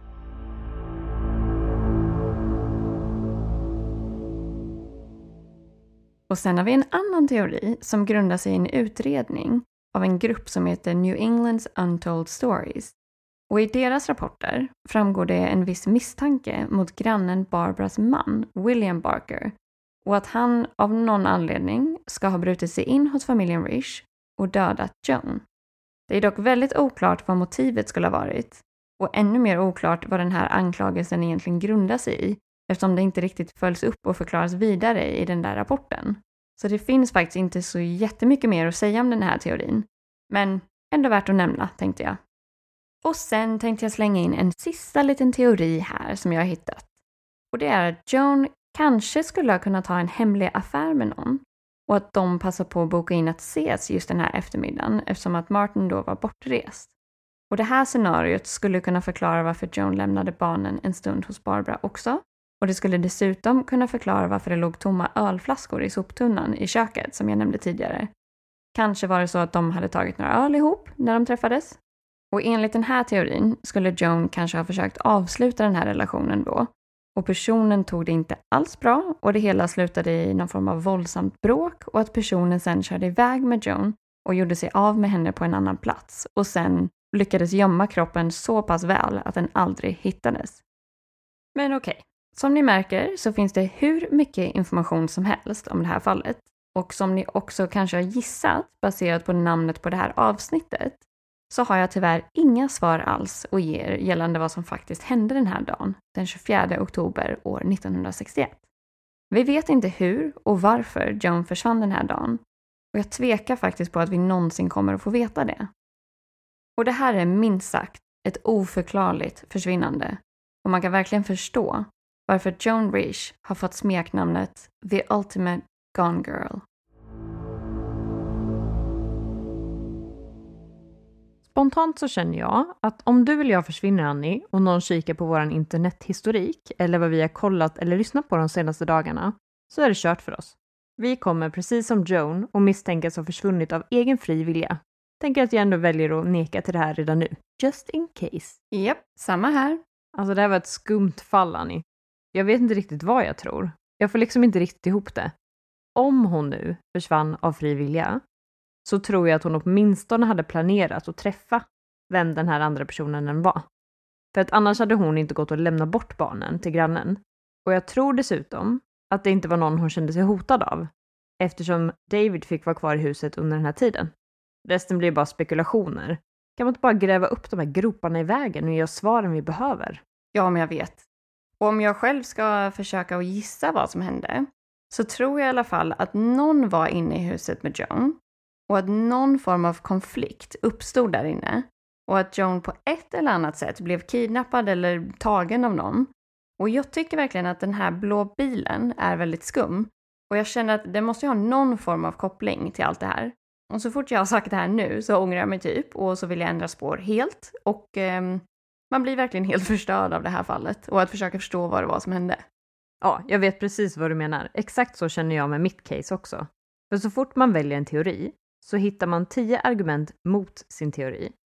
Och sen har vi en annan teori som grundar sig i en utredning av en grupp som heter New England's Untold Stories. Och i deras rapporter framgår det en viss misstanke mot grannen Barbaras man, William Barker, och att han av någon anledning ska ha brutit sig in hos familjen Risch och dödat Joan. Det är dock väldigt oklart vad motivet skulle ha varit, och ännu mer oklart vad den här anklagelsen egentligen grundar sig i, eftersom det inte riktigt följs upp och förklaras vidare i den där rapporten. Så det finns faktiskt inte så jättemycket mer att säga om den här teorin, men ändå värt att nämna, tänkte jag. Och sen tänkte jag slänga in en sista liten teori här som jag har hittat. Och det är att Joan kanske skulle ha kunnat ha en hemlig affär med någon och att de passar på att boka in att ses just den här eftermiddagen eftersom att Martin då var bortrest. Och det här scenariot skulle kunna förklara varför Joan lämnade barnen en stund hos Barbara också. Och det skulle dessutom kunna förklara varför det låg tomma ölflaskor i soptunnan i köket som jag nämnde tidigare. Kanske var det så att de hade tagit några öl ihop när de träffades. Och enligt den här teorin skulle Joan kanske ha försökt avsluta den här relationen då. Och personen tog det inte alls bra och det hela slutade i någon form av våldsamt bråk och att personen sen körde iväg med Joan och gjorde sig av med henne på en annan plats och sen lyckades gömma kroppen så pass väl att den aldrig hittades. Men okej, som ni märker så finns det hur mycket information som helst om det här fallet. Och som ni också kanske har gissat baserat på namnet på det här avsnittet så har jag tyvärr inga svar alls att ge er gällande vad som faktiskt hände den här dagen, den 24 oktober år 1961. Vi vet inte hur och varför Joan försvann den här dagen och jag tvekar faktiskt på att vi någonsin kommer att få veta det. Och det här är minst sagt ett oförklarligt försvinnande och man kan verkligen förstå varför Joan Risch har fått smeknamnet The Ultimate Gone Girl. Spontant så känner jag att om du eller jag försvinner, Annie, och någon kikar på våran internethistorik eller vad vi har kollat eller lyssnat på de senaste dagarna, så är det kört för oss. Vi kommer precis som Joan och misstänkas ha försvunnit av egen fri vilja. Tänker att jag ändå väljer att neka till det här redan nu. Just in case. Japp, samma här. Alltså det här var ett skumt fall, Annie. Jag vet inte riktigt vad jag tror. Jag får liksom inte riktigt ihop det. Om hon nu försvann av fri vilja så tror jag att hon åtminstone hade planerat att träffa vem den här andra personen än var. För att annars hade hon inte gått och lämna bort barnen till grannen. Och jag tror dessutom att det inte var någon hon kände sig hotad av. Eftersom David fick vara kvar i huset under den här tiden. Resten blir bara spekulationer. Kan man inte bara gräva upp de här groparna i vägen och ge oss svaren vi behöver? Ja, men jag vet. Och om jag själv ska försöka att gissa vad som hände så tror jag i alla fall att någon var inne i huset med Joan och att någon form av konflikt uppstod där inne och att Joan på ett eller annat sätt blev kidnappad eller tagen av någon. Och jag tycker verkligen att den här blå bilen är väldigt skum och jag känner att det måste ha någon form av koppling till allt det här. Och så fort jag har sagt det här nu så ångrar jag mig typ och så vill jag ändra spår helt och man blir verkligen helt förstörd av det här fallet och att försöka förstå vad det var som hände. Ja, jag vet precis vad du menar. Exakt så känner jag med mitt case också. För så fort man väljer en teori så hittar man 10 argument mot sin teori.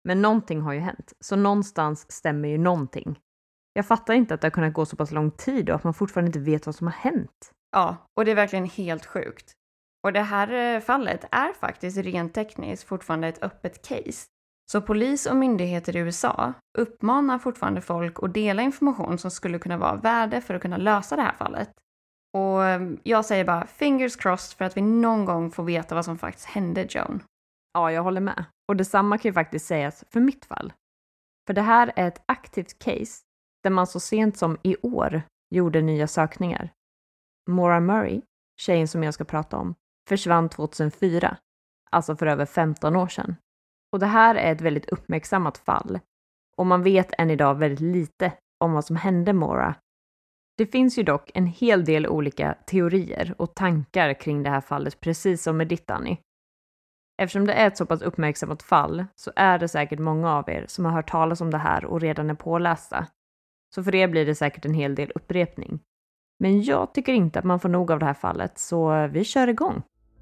Men någonting har ju hänt, så någonstans stämmer ju någonting. Jag fattar inte att det har kunnat gå så pass lång tid och att man fortfarande inte vet vad som har hänt. Ja, och det är verkligen helt sjukt. Och det här fallet är faktiskt rent tekniskt fortfarande ett öppet case. Så polis och myndigheter i USA uppmanar fortfarande folk att dela information som skulle kunna vara värde för att kunna lösa det här fallet. Och jag säger bara fingers crossed för att vi någon gång får veta vad som faktiskt hände Joan. Ja, jag håller med. Och detsamma kan ju faktiskt sägas för mitt fall. För det här är ett aktivt case där man så sent som i år gjorde nya sökningar. Maura Murray, tjejen som jag ska prata om, försvann 2004, alltså för över 15 år sedan. Och det här är ett väldigt uppmärksammat fall och man vet än idag väldigt lite om vad som hände Maura. Det finns ju dock en hel del olika teorier och tankar kring det här fallet, precis som med ditt, Annie. Eftersom det är ett så pass uppmärksammat fall så är det säkert många av er som har hört talas om det här och redan är pålästa. Så för er blir det säkert en hel del upprepning. Men jag tycker inte att man får nog av det här fallet, så vi kör igång.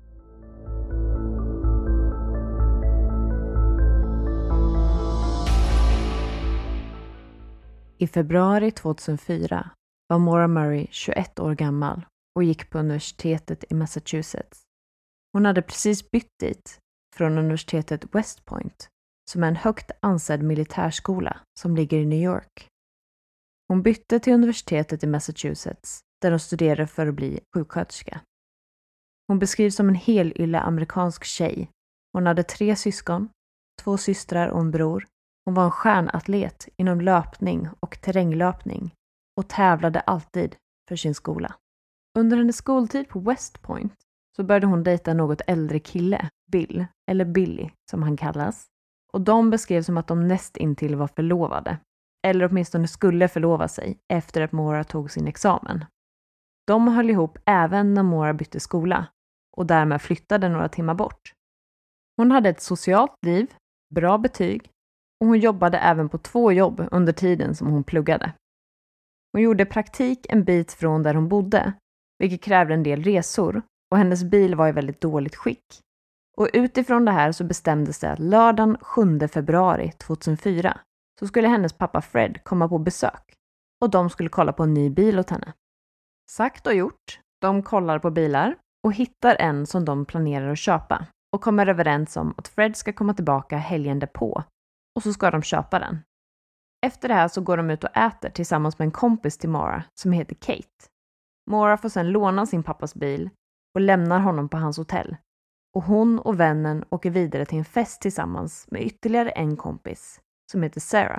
I februari 2004 var Maura Murray 21 år gammal och gick på universitetet i Massachusetts. Hon hade precis bytt dit från universitetet West Point, som är en högt ansedd militärskola som ligger i New York. Hon bytte till universitetet i Massachusetts där hon studerade för att bli sjuksköterska. Hon beskrivs som en helylle amerikansk tjej. Hon hade 3 syskon, 2 systrar och en bror. Hon var en stjärnatlet inom löpning och terränglöpning och tävlade alltid för sin skola. Under hennes skoltid på West Point så började hon dejta en något äldre kille, Bill, eller Billy som han kallas. Och de beskrevs som att de nästintill var förlovade, eller åtminstone skulle förlova sig efter att Maura tog sin examen. De höll ihop även när Maura bytte skola och därmed flyttade några timmar bort. Hon hade ett socialt liv, bra betyg och hon jobbade även på 2 jobb under tiden som hon pluggade. Hon gjorde praktik en bit från där hon bodde, vilket krävde en del resor och hennes bil var i väldigt dåligt skick. Och utifrån det här så bestämdes det att lördagen 7 februari 2004 så skulle hennes pappa Fred komma på besök och de skulle kolla på en ny bil åt henne. Sagt och gjort, de kollar på bilar och hittar en som de planerar att köpa och kommer överens om att Fred ska komma tillbaka helgen därpå och så ska de köpa den. Efter det här så går de ut och äter tillsammans med en kompis till Maura som heter Kate. Maura får sedan låna sin pappas bil och lämnar honom på hans hotell. Och hon och vännen åker vidare till en fest tillsammans med ytterligare en kompis som heter Sarah.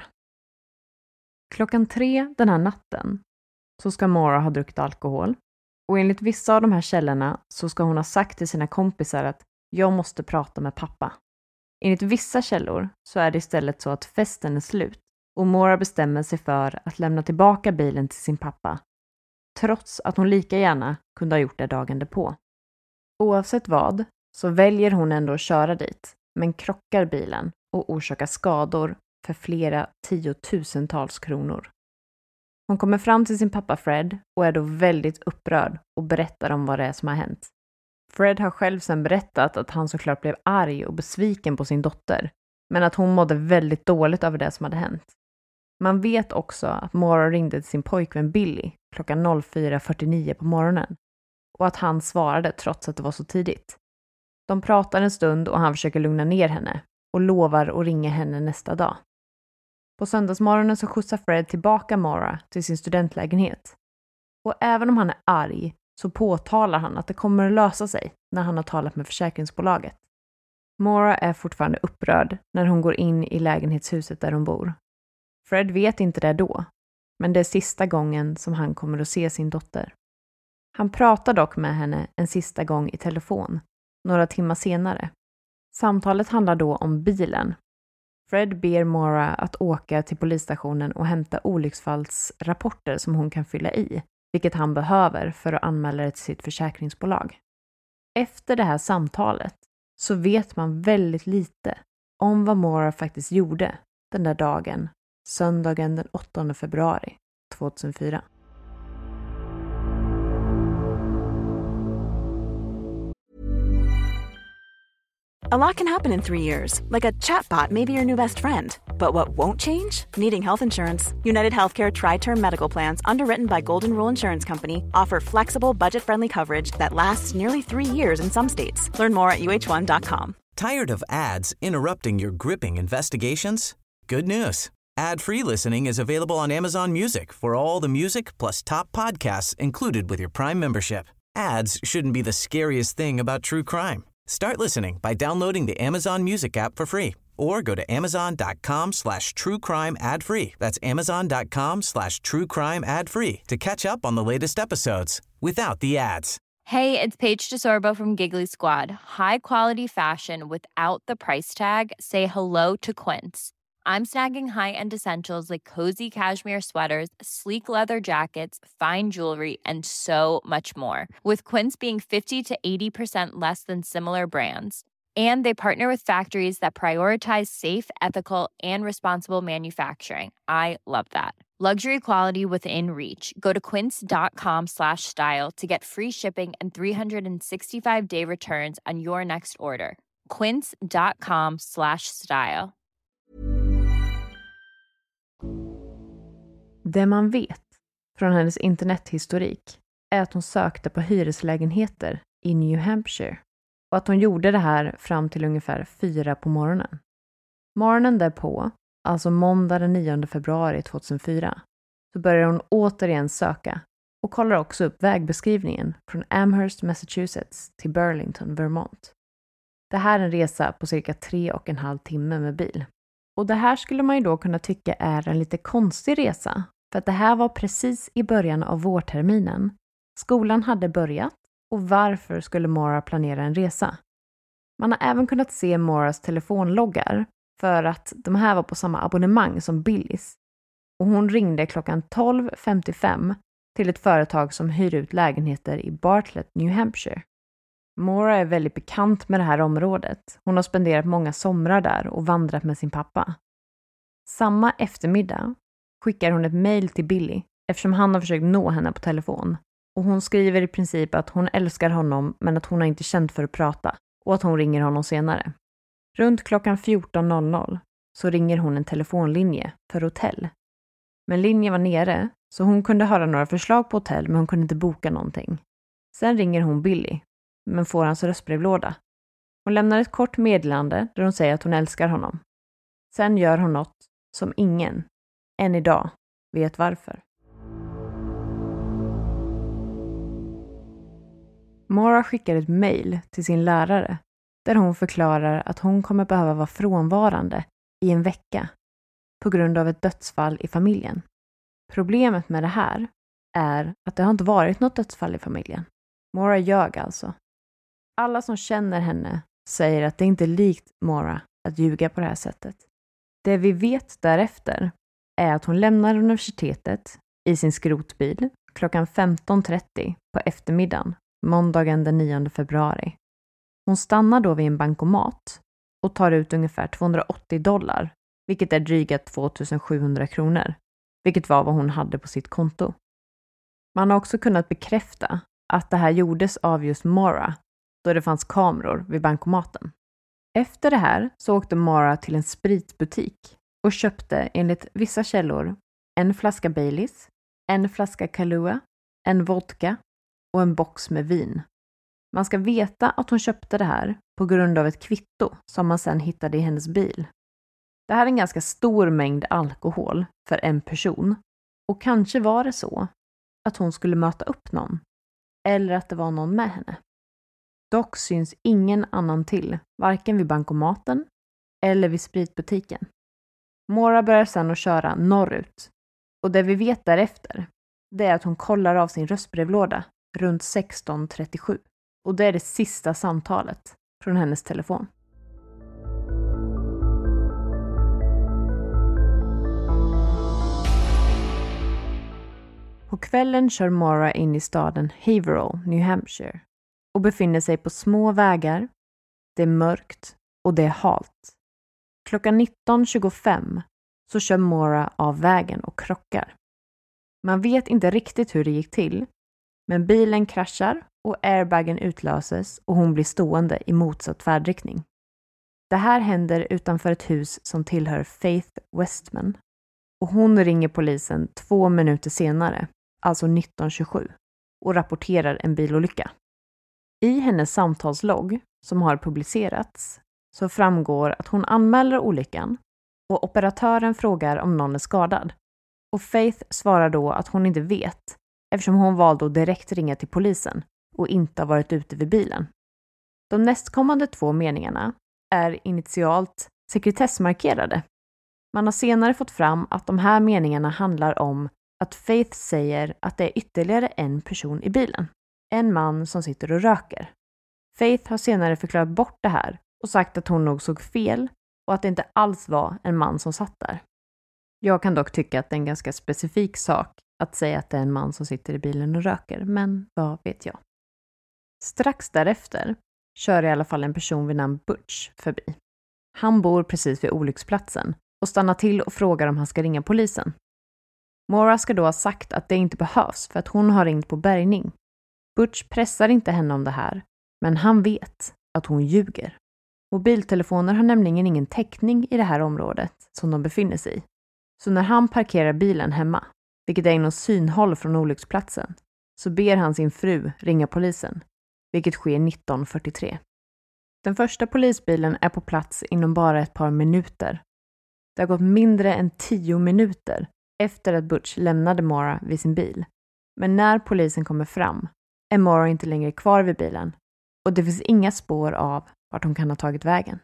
3:00 den här natten så ska Maura ha druckit alkohol. Och enligt vissa av de här källorna så ska hon ha sagt till sina kompisar att jag måste prata med pappa. Enligt vissa källor så är det istället så att festen är slut och Maura bestämmer sig för att lämna tillbaka bilen till sin pappa, trots att hon lika gärna kunde ha gjort det dagen därpå. Oavsett vad så väljer hon ändå att köra dit, men krockar bilen och orsakar skador för flera 10,000-tals kronor. Hon kommer fram till sin pappa Fred och är då väldigt upprörd och berättar om vad det är som har hänt. Fred har själv sedan berättat att han såklart blev arg och besviken på sin dotter, men att hon mådde väldigt dåligt över det som hade hänt. Man vet också att Maura ringde till sin pojkvän Billy 04:49 på morgonen och att han svarade trots att det var så tidigt. De pratar en stund och han försöker lugna ner henne och lovar att ringa henne nästa dag. På söndagsmorgonen så skjutsar Fred tillbaka Maura till sin studentlägenhet. Och även om han är arg så påtalar han att det kommer att lösa sig när han har talat med försäkringsbolaget. Maura är fortfarande upprörd när hon går in i lägenhetshuset där hon bor. Fred vet inte det då, men det är sista gången som han kommer att se sin dotter. Han pratar dock med henne en sista gång i telefon, några timmar senare. Samtalet handlar då om bilen. Fred ber Maura att åka till polisstationen och hämta olycksfallsrapporter som hon kan fylla i, vilket han behöver för att anmäla det till sitt försäkringsbolag. Efter det här samtalet så vet man väldigt lite om vad Maura faktiskt gjorde den där dagen, söndagen den 8 februari 2004. A lot can happen in 3 years, like a chatbot may be your new best friend. But what won't change? Needing health insurance. United Healthcare Tri-Term Medical Plans, underwritten by Golden Rule Insurance Company, offer flexible, budget-friendly coverage that lasts nearly 3 years in some states. Learn more at uh1.com. Tired of ads interrupting your gripping investigations? Good news. Ad-free listening is available on Amazon Music for all the music plus top podcasts included with your Prime membership. Ads shouldn't be the scariest thing about true crime. Start listening by downloading the Amazon Music app for free or go to amazon.com/truecrime ad-free. That's amazon.com/truecrime ad-free to catch up on the latest episodes without the ads. Hey, it's Paige DeSorbo from Giggly Squad. High quality fashion without the price tag. Say hello to Quince. I'm snagging high-end essentials like cozy cashmere sweaters, sleek leather jackets, fine jewelry, and so much more. With Quince being 50 to 80% less than similar brands. And they partner with factories that prioritize safe, ethical, and responsible manufacturing. I love that. Luxury quality within reach. Go to quince.com/style to get free shipping and 365-day returns on your next order. Quince.com/style. Det man vet från hennes internethistorik är att hon sökte på hyreslägenheter i New Hampshire och att hon gjorde det här fram till ungefär 4 på morgonen. Morgonen därpå, alltså måndag den 9 februari 2004, så börjar hon återigen söka och kollar också upp vägbeskrivningen från Amherst, Massachusetts till Burlington, Vermont. Det här är en resa på cirka 3,5 timme med bil. Och det här skulle man ju då kunna tycka är en lite konstig resa. För att det här var precis i början av vårterminen. Skolan hade börjat och varför skulle Maura planera en resa? Man har även kunnat se Mauras telefonloggar för att de här var på samma abonnemang som Billys. Och hon ringde klockan 12:55 till ett företag som hyr ut lägenheter i Bartlett, New Hampshire. Maura är väldigt bekant med det här området. Hon har spenderat många somrar där och vandrat med sin pappa. Samma eftermiddag skickar hon ett mejl till Billy eftersom han har försökt nå henne på telefon. Och hon skriver i princip att hon älskar honom men att hon har inte känt för att prata och att hon ringer honom senare. Runt klockan 14:00 så ringer hon en telefonlinje för hotell. Men linjen var nere så hon kunde höra några förslag på hotell men hon kunde inte boka någonting. Sen ringer hon Billy men får hans röstbrevlåda. Hon lämnar ett kort meddelande där hon säger att hon älskar honom. Sen gör hon något som ingen, än idag, vet varför. Maura skickar ett mejl till sin lärare där hon förklarar att hon kommer behöva vara frånvarande i en vecka på grund av ett dödsfall i familjen. Problemet med det här är att det har inte varit något dödsfall i familjen. Maura ljög alltså. Alla som känner henne säger att det inte är likt Maura att ljuga på det här sättet. Det vi vet därefter är att hon lämnar universitetet i sin skrotbil klockan 15:30 på eftermiddagen, måndagen den 9 februari. Hon stannar då vid en bankomat och tar ut ungefär $280, vilket är dryga 2700 kronor, vilket var vad hon hade på sitt konto. Man har också kunnat bekräfta att det här gjordes av just Maura, då det fanns kameror vid bankomaten. Efter det här så åkte Maura till en spritbutik och köpte enligt vissa källor en flaska Baileys, en flaska Kahlua, en vodka och en box med vin. Man ska veta att hon köpte det här på grund av ett kvitto som man sedan hittade i hennes bil. Det här är en ganska stor mängd alkohol för en person och kanske var det så att hon skulle möta upp någon eller att det var någon med henne. Dock syns ingen annan till, varken vid bankomaten eller vid spritbutiken. Maura börjar sedan att köra norrut och det vi vet därefter det är att hon kollar av sin röstbrevlåda runt 16:37 och det är det sista samtalet från hennes telefon. På kvällen kör Maura in i staden Haverhill, New Hampshire och befinner sig på små vägar. Det är mörkt och det är halt. Klockan 19:25 så kör Maura av vägen och krockar. Man vet inte riktigt hur det gick till, men bilen kraschar och airbagen utlöses och hon blir stående i motsatt färdriktning. Det här händer utanför ett hus som tillhör Faith Westman. Och hon ringer polisen 2 minuter senare, alltså 19:27, och rapporterar en bilolycka. I hennes samtalslogg, som har publicerats, så framgår att hon anmäler olyckan och operatören frågar om någon är skadad. Och Faith svarar då att hon inte vet, eftersom hon valde att direkt ringa till polisen och inte har varit ute vid bilen. De nästkommande 2 meningarna är initialt sekretessmarkerade. Man har senare fått fram att de här meningarna handlar om att Faith säger att det är ytterligare en person i bilen. En man som sitter och röker. Faith har senare förklarat bort det här och sagt att hon nog såg fel och att det inte alls var en man som satt där. Jag kan dock tycka att det är en ganska specifik sak att säga att det är en man som sitter i bilen och röker, men vad vet jag. Strax därefter kör i alla fall en person vid namn Butch förbi. Han bor precis vid olycksplatsen och stannar till och frågar om han ska ringa polisen. Maura ska då ha sagt att det inte behövs för att hon har ringt på bärgning. Butch pressar inte henne om det här, men han vet att hon ljuger. Mobiltelefoner har nämligen ingen täckning i det här området som de befinner sig i. Så när han parkerar bilen hemma, vilket är inom synhåll från olycksplatsen, så ber han sin fru ringa polisen, vilket sker 19:43. Den första polisbilen är på plats inom bara ett par minuter. Det har gått mindre än 10 minuter efter att Butch lämnade Maura vid sin bil. Men när polisen kommer fram är Maura inte längre kvar vid bilen och det finns inga spår av vart hon kan ha tagit vägen.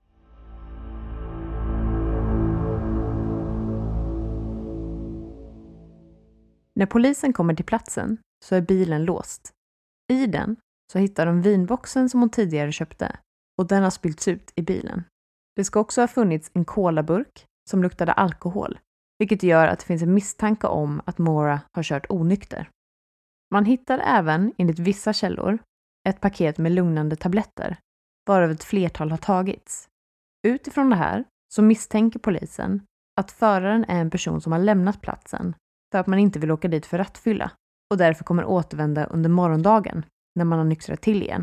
När polisen kommer till platsen så är bilen låst. I den så hittar de vinboxen som hon tidigare köpte och den har spillts ut i bilen. Det ska också ha funnits en colaburk som luktade alkohol, vilket gör att det finns en misstanke om att Maura har kört onykter. Man hittar även, enligt vissa källor, ett paket med lugnande tabletter, varav ett flertal har tagits. Utifrån det här så misstänker polisen att föraren är en person som har lämnat platsen för att man inte vill åka dit för rattfylla och därför kommer återvända under morgondagen när man har nyktrat till igen.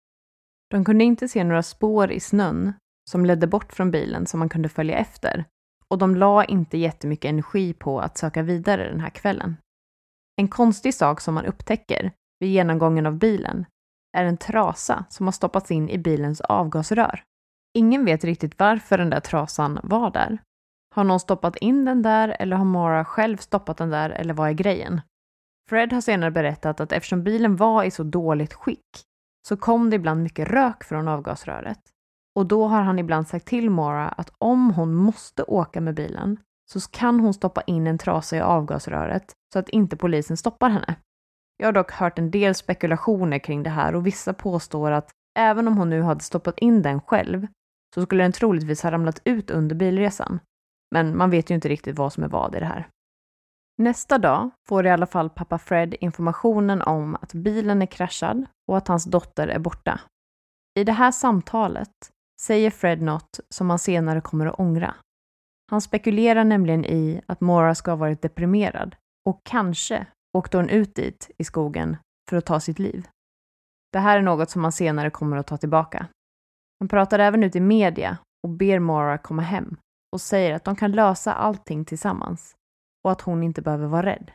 De kunde inte se några spår i snön som ledde bort från bilen som man kunde följa efter och de la inte jättemycket energi på att söka vidare den här kvällen. En konstig sak som man upptäcker vid genomgången av bilen är en trasa som har stoppats in i bilens avgasrör. Ingen vet riktigt varför den där trasan var där. Har någon stoppat in den där eller har Maura själv stoppat den där eller vad är grejen? Fred har senare berättat att eftersom bilen var i så dåligt skick så kom det ibland mycket rök från avgasröret. Och då har han ibland sagt till Maura att om hon måste åka med bilen så kan hon stoppa in en trasa i avgasröret så att inte polisen stoppar henne. Jag har dock hört en del spekulationer kring det här och vissa påstår att även om hon nu hade stoppat in den själv så skulle den troligtvis ha ramlat ut under bilresan. Men man vet ju inte riktigt vad som är vad i det här. Nästa dag får i alla fall pappa Fred informationen om att bilen är kraschad och att hans dotter är borta. I det här samtalet säger Fred något som han senare kommer att ångra. Han spekulerar nämligen i att Maura ska ha varit deprimerad och kanske åkte hon ut dit i skogen för att ta sitt liv. Det här är något som han senare kommer att ta tillbaka. Han pratar även ut i media och ber Maura komma hem och säger att de kan lösa allting tillsammans och att hon inte behöver vara rädd.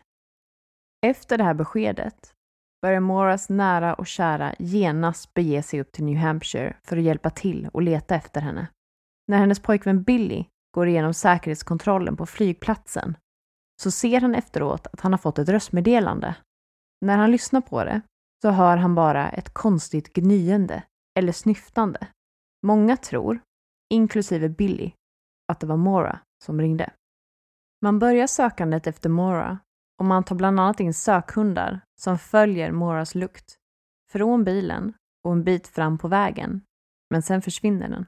Efter det här beskedet börjar Mauras nära och kära genast bege sig upp till New Hampshire för att hjälpa till och leta efter henne. När hennes pojkvän Billy går igenom säkerhetskontrollen på flygplatsen så ser han efteråt att han har fått ett röstmeddelande. När han lyssnar på det så hör han bara ett konstigt gnyende eller snyftande. Många tror, inklusive Billy, att det var Maura som ringde. Man börjar sökandet efter Maura och man tar bland annat in sökhundar som följer Mauras lukt från bilen och en bit fram på vägen, men sen försvinner den.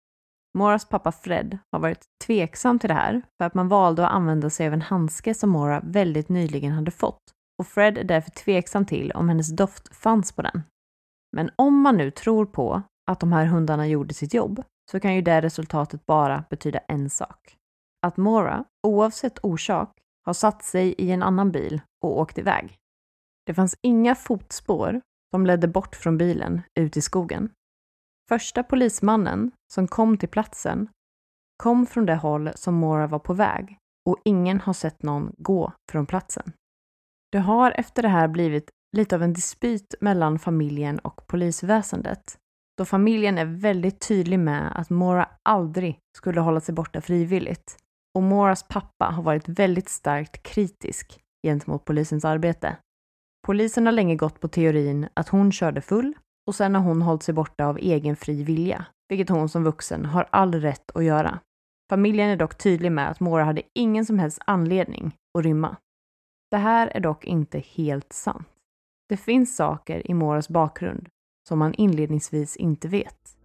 Mauras pappa Fred har varit tveksam till det här för att man valde att använda sig av en handske som Maura väldigt nyligen hade fått och Fred är därför tveksam till om hennes doft fanns på den. Men om man nu tror på att de här hundarna gjorde sitt jobb så kan ju det resultatet bara betyda en sak. Att Maura, oavsett orsak, har satt sig i en annan bil och åkt iväg. Det fanns inga fotspår som ledde bort från bilen ut i skogen. Första polismannen som kom till platsen kom från det håll som Maura var på väg och ingen har sett någon gå från platsen. Det har efter det här blivit lite av en dispyt mellan familjen och polisväsendet, då familjen är väldigt tydlig med att Maura aldrig skulle hålla sig borta frivilligt, och Mauras pappa har varit väldigt starkt kritisk gentemot polisens arbete. Polisen har länge gått på teorin att hon körde full och sen har hon hållit sig borta av egen fri vilja, vilket hon som vuxen har all rätt att göra. Familjen är dock tydlig med att Maura hade ingen som helst anledning att rymma. Det här är dock inte helt sant. Det finns saker i Mauras bakgrund som man inledningsvis inte vet.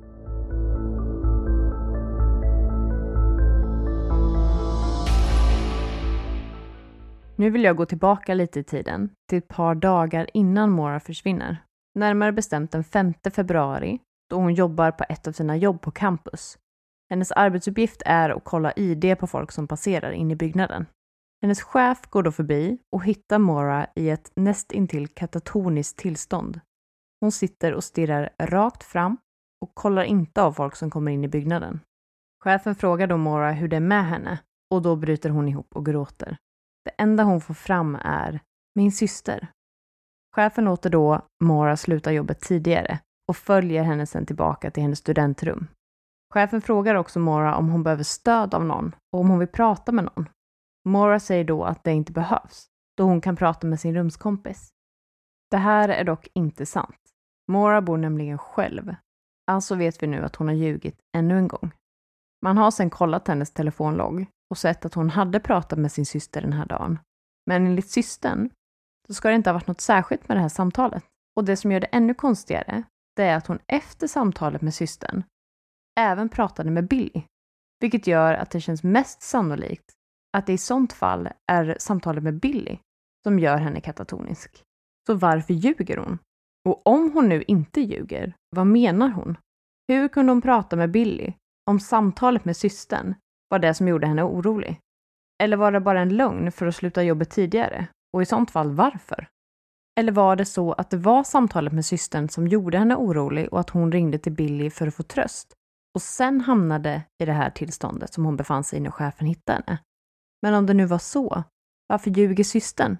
Nu vill jag gå tillbaka lite i tiden, till ett par dagar innan Maura försvinner. Närmare bestämt den 5 februari, då hon jobbar på ett av sina jobb på campus. Hennes arbetsuppgift är att kolla ID på folk som passerar in i byggnaden. Hennes chef går då förbi och hittar Maura i ett nästintill katatoniskt tillstånd. Hon sitter och stirrar rakt fram och kollar inte av folk som kommer in i byggnaden. Chefen frågar då Maura hur det är med henne och då bryter hon ihop och gråter. Det enda hon får fram är min syster. Chefen låter då Maura sluta jobbet tidigare och följer henne sedan tillbaka till hennes studentrum. Chefen frågar också Maura om hon behöver stöd av någon och om hon vill prata med någon. Maura säger då att det inte behövs, då hon kan prata med sin rumskompis. Det här är dock inte sant. Maura bor nämligen själv. Alltså vet vi nu att hon har ljugit ännu en gång. Man har sedan kollat hennes telefonlogg och sett att hon hade pratat med sin syster den här dagen. Men enligt systern så ska det inte ha varit något särskilt med det här samtalet. Och det som gör det ännu konstigare, det är att hon efter samtalet med systern även pratade med Billy. Vilket gör att det känns mest sannolikt att det i sånt fall är samtalet med Billy som gör henne katatonisk. Så varför ljuger hon? Och om hon nu inte ljuger, vad menar hon? Hur kunde hon prata med Billy om samtalet med systern var det som gjorde henne orolig? Eller var det bara en lögn för att sluta jobbet tidigare? Och i sånt fall varför? Eller var det så att det var samtalet med systern som gjorde henne orolig och att hon ringde till Billy för att få tröst? Och sen hamnade i det här tillståndet som hon befann sig i när chefen hittade henne. Men om det nu var så, varför ljuger systern?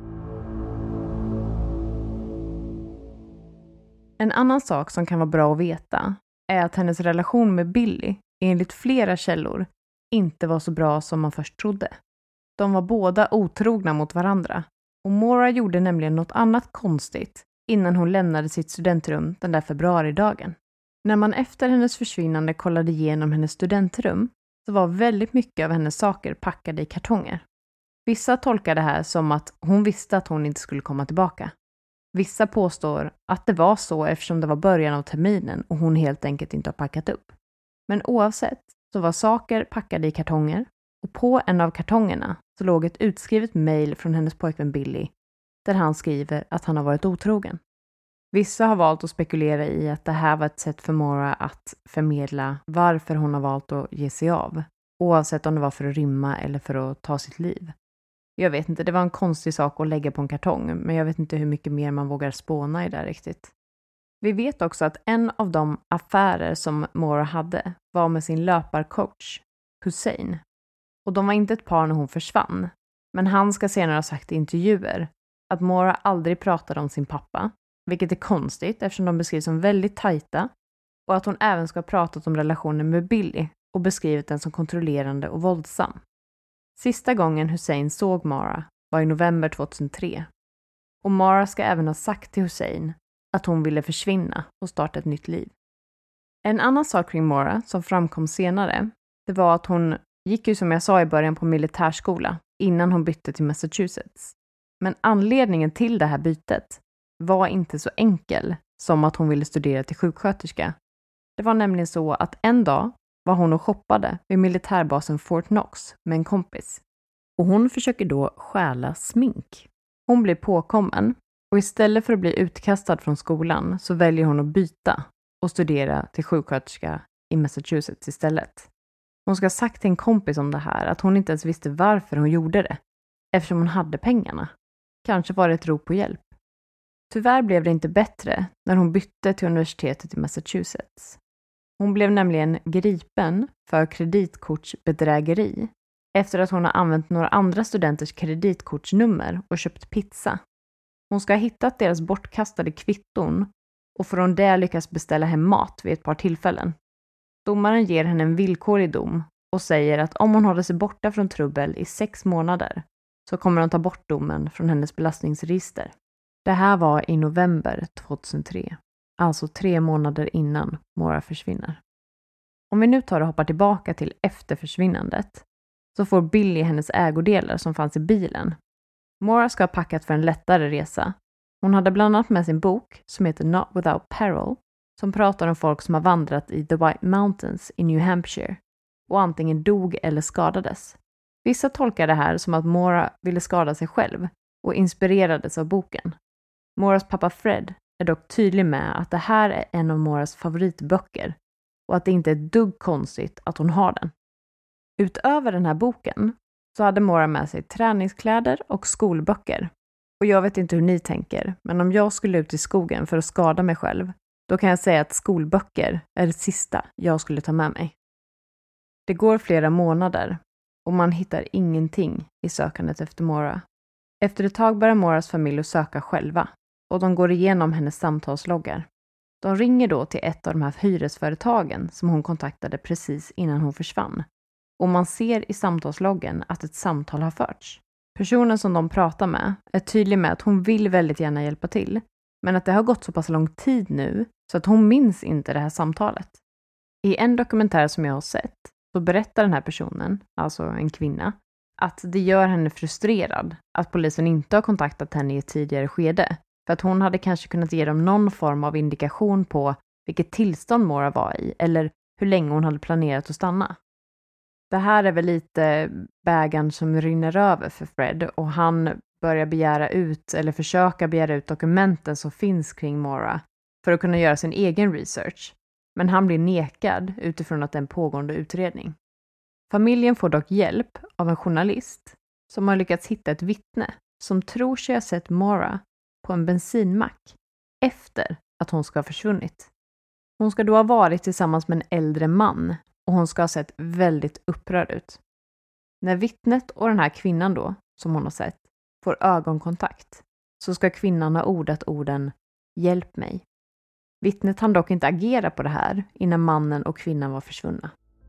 En annan sak som kan vara bra att veta är att hennes relation med Billy enligt flera källor inte var så bra som man först trodde. De var båda otrogna mot varandra och Maura gjorde nämligen något annat konstigt innan hon lämnade sitt studentrum den där februaridagen. När man efter hennes försvinnande kollade igenom hennes studentrum så var väldigt mycket av hennes saker packade i kartonger. Vissa tolkar det här som att hon visste att hon inte skulle komma tillbaka. Vissa påstår att det var så eftersom det var början av terminen och hon helt enkelt inte har packat upp. Men oavsett så var saker packade i kartonger och på en av kartongerna så låg ett utskrivet mejl från hennes pojkvän Billy där han skriver att han har varit otrogen. Vissa har valt att spekulera i att det här var ett sätt för Maura att förmedla varför hon har valt att ge sig av, oavsett om det var för att rymma eller för att ta sitt liv. Jag vet inte, det var en konstig sak att lägga på en kartong, men jag vet inte hur mycket mer man vågar spåna i det riktigt. Vi vet också att en av de affärer som Maura hade var med sin löparcoach, Hussein. Och de var inte ett par när hon försvann, men han ska senare ha sagt i intervjuer att Maura aldrig pratade om sin pappa, vilket är konstigt eftersom de beskrivs som väldigt tajta, och att hon även ska ha pratat om relationen med Billy och beskrivit den som kontrollerande och våldsam. Sista gången Hussein såg Maura var i november 2003. Och Maura ska även ha sagt till Hussein att hon ville försvinna och starta ett nytt liv. En annan sak kring Maura som framkom senare, det var att hon gick ju som jag sa i början på militärskola innan hon bytte till Massachusetts. Men anledningen till det här bytet var inte så enkel som att hon ville studera till sjuksköterska. Det var nämligen så att en dag var hon och shoppade vid militärbasen Fort Knox med en kompis. Och hon försöker då stjäla smink. Hon blir påkommen och istället för att bli utkastad från skolan så väljer hon att byta och studera till sjuksköterska i Massachusetts istället. Hon ska ha sagt till en kompis om det här att hon inte ens visste varför hon gjorde det, eftersom hon hade pengarna. Kanske var det ett rop på hjälp. Tyvärr blev det inte bättre när hon bytte till universitetet i Massachusetts. Hon blev nämligen gripen för kreditkortsbedrägeri efter att hon har använt några andra studenters kreditkortsnummer och köpt pizza. Hon ska ha hittat deras bortkastade kvitton och från det lyckas beställa hem mat vid ett par tillfällen. Domaren ger henne en villkorlig dom och säger att om hon håller sig borta från trubbel i 6 månader så kommer de ta bort domen från hennes belastningsregister. Det här var i november 2003, alltså 3 månader innan Maura försvinner. Om vi nu tar och hoppar tillbaka till efter försvinnandet så får Billy hennes ägodelar som fanns i bilen. Maura ska ha packat för en lättare resa. Hon hade bland annat med sin bok som heter Not Without Peril som pratar om folk som har vandrat i The White Mountains i New Hampshire och antingen dog eller skadades. Vissa tolkar det här som att Maura ville skada sig själv och inspirerades av boken. Mauras pappa Fred är dock tydlig med att det här är en av Mauras favoritböcker och att det inte är ett dugg konstigt att hon har den. Utöver den här boken så hade Maura med sig träningskläder och skolböcker. Och jag vet inte hur ni tänker, men om jag skulle ut i skogen för att skada mig själv, då kan jag säga att skolböcker är det sista jag skulle ta med mig. Det går flera månader och man hittar ingenting i sökandet efter Maura. Efter ett tag börjar Mauras familj att söka själva och de går igenom hennes samtalsloggar. De ringer då till ett av de här hyresföretagen som hon kontaktade precis innan hon försvann. Och man ser i samtalsloggen att ett samtal har förts. Personen som de pratar med är tydlig med att hon vill väldigt gärna hjälpa till, men att det har gått så pass lång tid nu så att hon minns inte det här samtalet. I en dokumentär som jag har sett så berättar den här personen, alltså en kvinna, att det gör henne frustrerad att polisen inte har kontaktat henne i ett tidigare skede. För att hon hade kanske kunnat ge dem någon form av indikation på vilket tillstånd Maura var i eller hur länge hon hade planerat att stanna. Det här är väl lite bägaren som rinner över för Fred och han börjar begära ut eller försöka begära ut dokumenten som finns kring Maura för att kunna göra sin egen research. Men han blir nekad utifrån att det är en pågående utredning. Familjen får dock hjälp av en journalist som har lyckats hitta ett vittne som tror sig ha sett Maura på en bensinmack efter att hon ska ha försvunnit. Hon ska då ha varit tillsammans med en äldre man och hon ska ha sett väldigt upprörd ut. När vittnet och den här kvinnan då, som hon har sett, får ögonkontakt så ska kvinnan ha ordat orden "Hjälp mig". Vittnet hann dock inte agera på det här innan mannen och kvinnan var försvunna.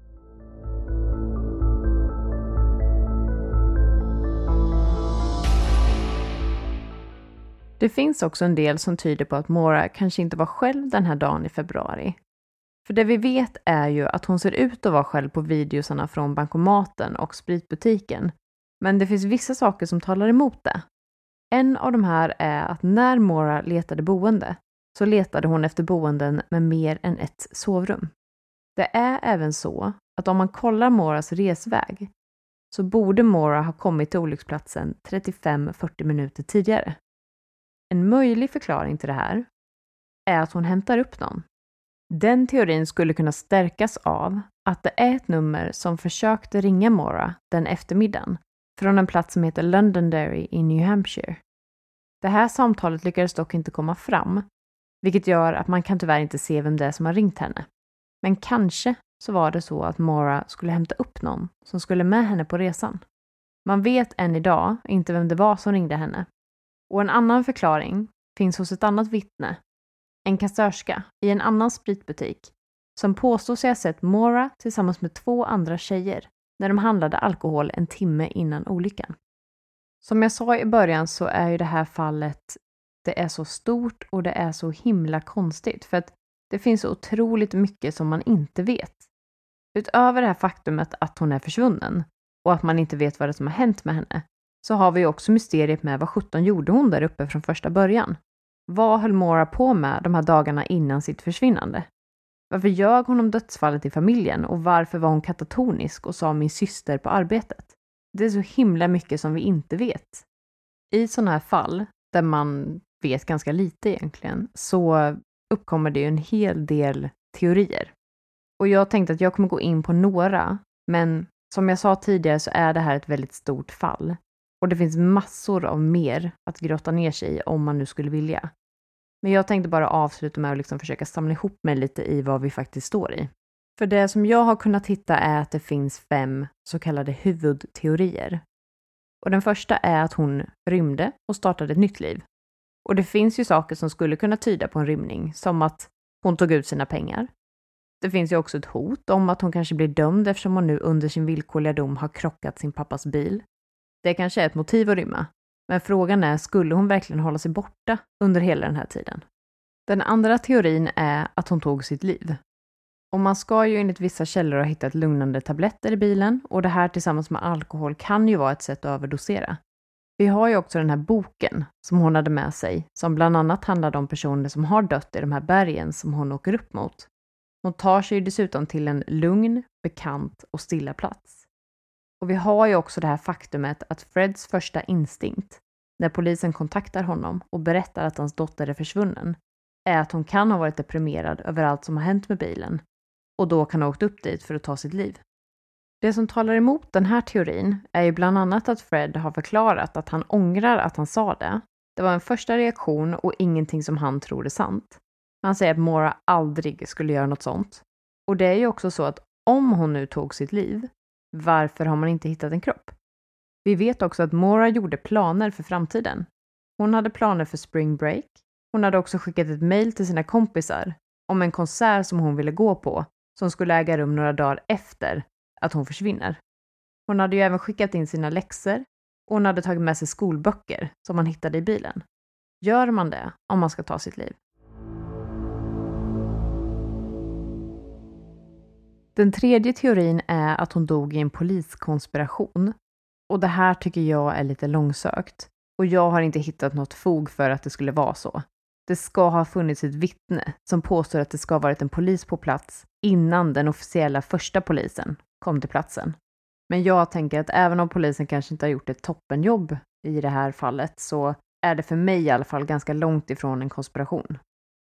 Det finns också en del som tyder på att Maura kanske inte var själv den här dagen i februari. För det vi vet är ju att hon ser ut att vara själv på videosarna från bankomaten och spritbutiken. Men det finns vissa saker som talar emot det. En av de här är att när Maura letade boende så letade hon efter boenden med mer än ett sovrum. Det är även så att om man kollar Mauras resväg så borde Maura ha kommit till olycksplatsen 35-40 minuter tidigare. En möjlig förklaring till det här är att hon hämtar upp någon. Den teorin skulle kunna stärkas av att det är ett nummer som försökte ringa Maura den eftermiddagen från en plats som heter Londonderry i New Hampshire. Det här samtalet lyckades dock inte komma fram, vilket gör att man kan tyvärr inte se vem det är som har ringt henne. Men kanske så var det så att Maura skulle hämta upp någon som skulle med henne på resan. Man vet än idag inte vem det var som ringde henne. Och en annan förklaring finns hos ett annat vittne, en kassörska i en annan spritbutik, som påstår sig ha sett Maura tillsammans med 2 andra tjejer när de handlade alkohol en timme innan olyckan. Som jag sa i början så är ju det här fallet, det är så stort och det är så himla konstigt för att det finns så otroligt mycket som man inte vet. Utöver det här faktumet att hon är försvunnen och att man inte vet vad det som har hänt med henne, så har vi också mysteriet med vad 17 gjorde hon där uppe från första början. Vad höll Maura på med de här dagarna innan sitt försvinnande? Varför ljög hon om dödsfallet i familjen och varför var hon katatonisk och sa min syster på arbetet? Det är så himla mycket som vi inte vet. I sådana här fall, där man vet ganska lite egentligen, så uppkommer det ju en hel del teorier. Och jag tänkte att jag kommer gå in på några, men som jag sa tidigare så är det här ett väldigt stort fall. Och det finns massor av mer att grotta ner sig i om man nu skulle vilja. Men jag tänkte bara avsluta med att liksom försöka samla ihop mig lite i vad vi faktiskt står i. För det som jag har kunnat hitta är att det finns 5 så kallade huvudteorier. Och den första är att hon rymde och startade ett nytt liv. Och det finns ju saker som skulle kunna tyda på en rymning, som att hon tog ut sina pengar. Det finns ju också ett hot om att hon kanske blir dömd eftersom hon nu under sin villkorliga dom har krockat sin pappas bil. Det kanske är ett motiv att rymma. Men frågan är, skulle hon verkligen hålla sig borta under hela den här tiden? Den andra teorin är att hon tog sitt liv. Och man ska ju enligt vissa källor ha hittat lugnande tabletter i bilen, och det här tillsammans med alkohol kan ju vara ett sätt att överdosera. Vi har ju också den här boken som hon hade med sig, som bland annat handlade om personer som har dött i de här bergen som hon åker upp mot. Hon tar sig dessutom till en lugn, bekant och stilla plats. Och vi har ju också det här faktumet att Freds första instinkt, när polisen kontaktar honom och berättar att hans dotter är försvunnen, är att hon kan ha varit deprimerad över allt som har hänt med bilen, och då kan ha åkt upp dit för att ta sitt liv. Det som talar emot den här teorin är ju bland annat att Fred har förklarat att han ångrar att han sa det. Det var en första reaktion och ingenting som han tror är sant. Han säger att Maura aldrig skulle göra något sånt. Och det är ju också så att om hon nu tog sitt liv, varför har man inte hittat en kropp? Vi vet också att Maura gjorde planer för framtiden. Hon hade planer för spring break. Hon hade också skickat ett mejl till sina kompisar om en konsert som hon ville gå på, som skulle äga rum några dagar efter att hon försvinner. Hon hade ju även skickat in sina läxor och hon hade tagit med sig skolböcker som man hittade i bilen. Gör man det om man ska ta sitt liv? Den tredje teorin är att hon dog i en poliskonspiration. Och det här tycker jag är lite långsökt. Och jag har inte hittat något fog för att det skulle vara så. Det ska ha funnits ett vittne som påstår att det ska ha varit en polis på plats innan den officiella första polisen kom till platsen. Men jag tänker att även om polisen kanske inte har gjort ett toppenjobb i det här fallet, så är det för mig i alla fall ganska långt ifrån en konspiration.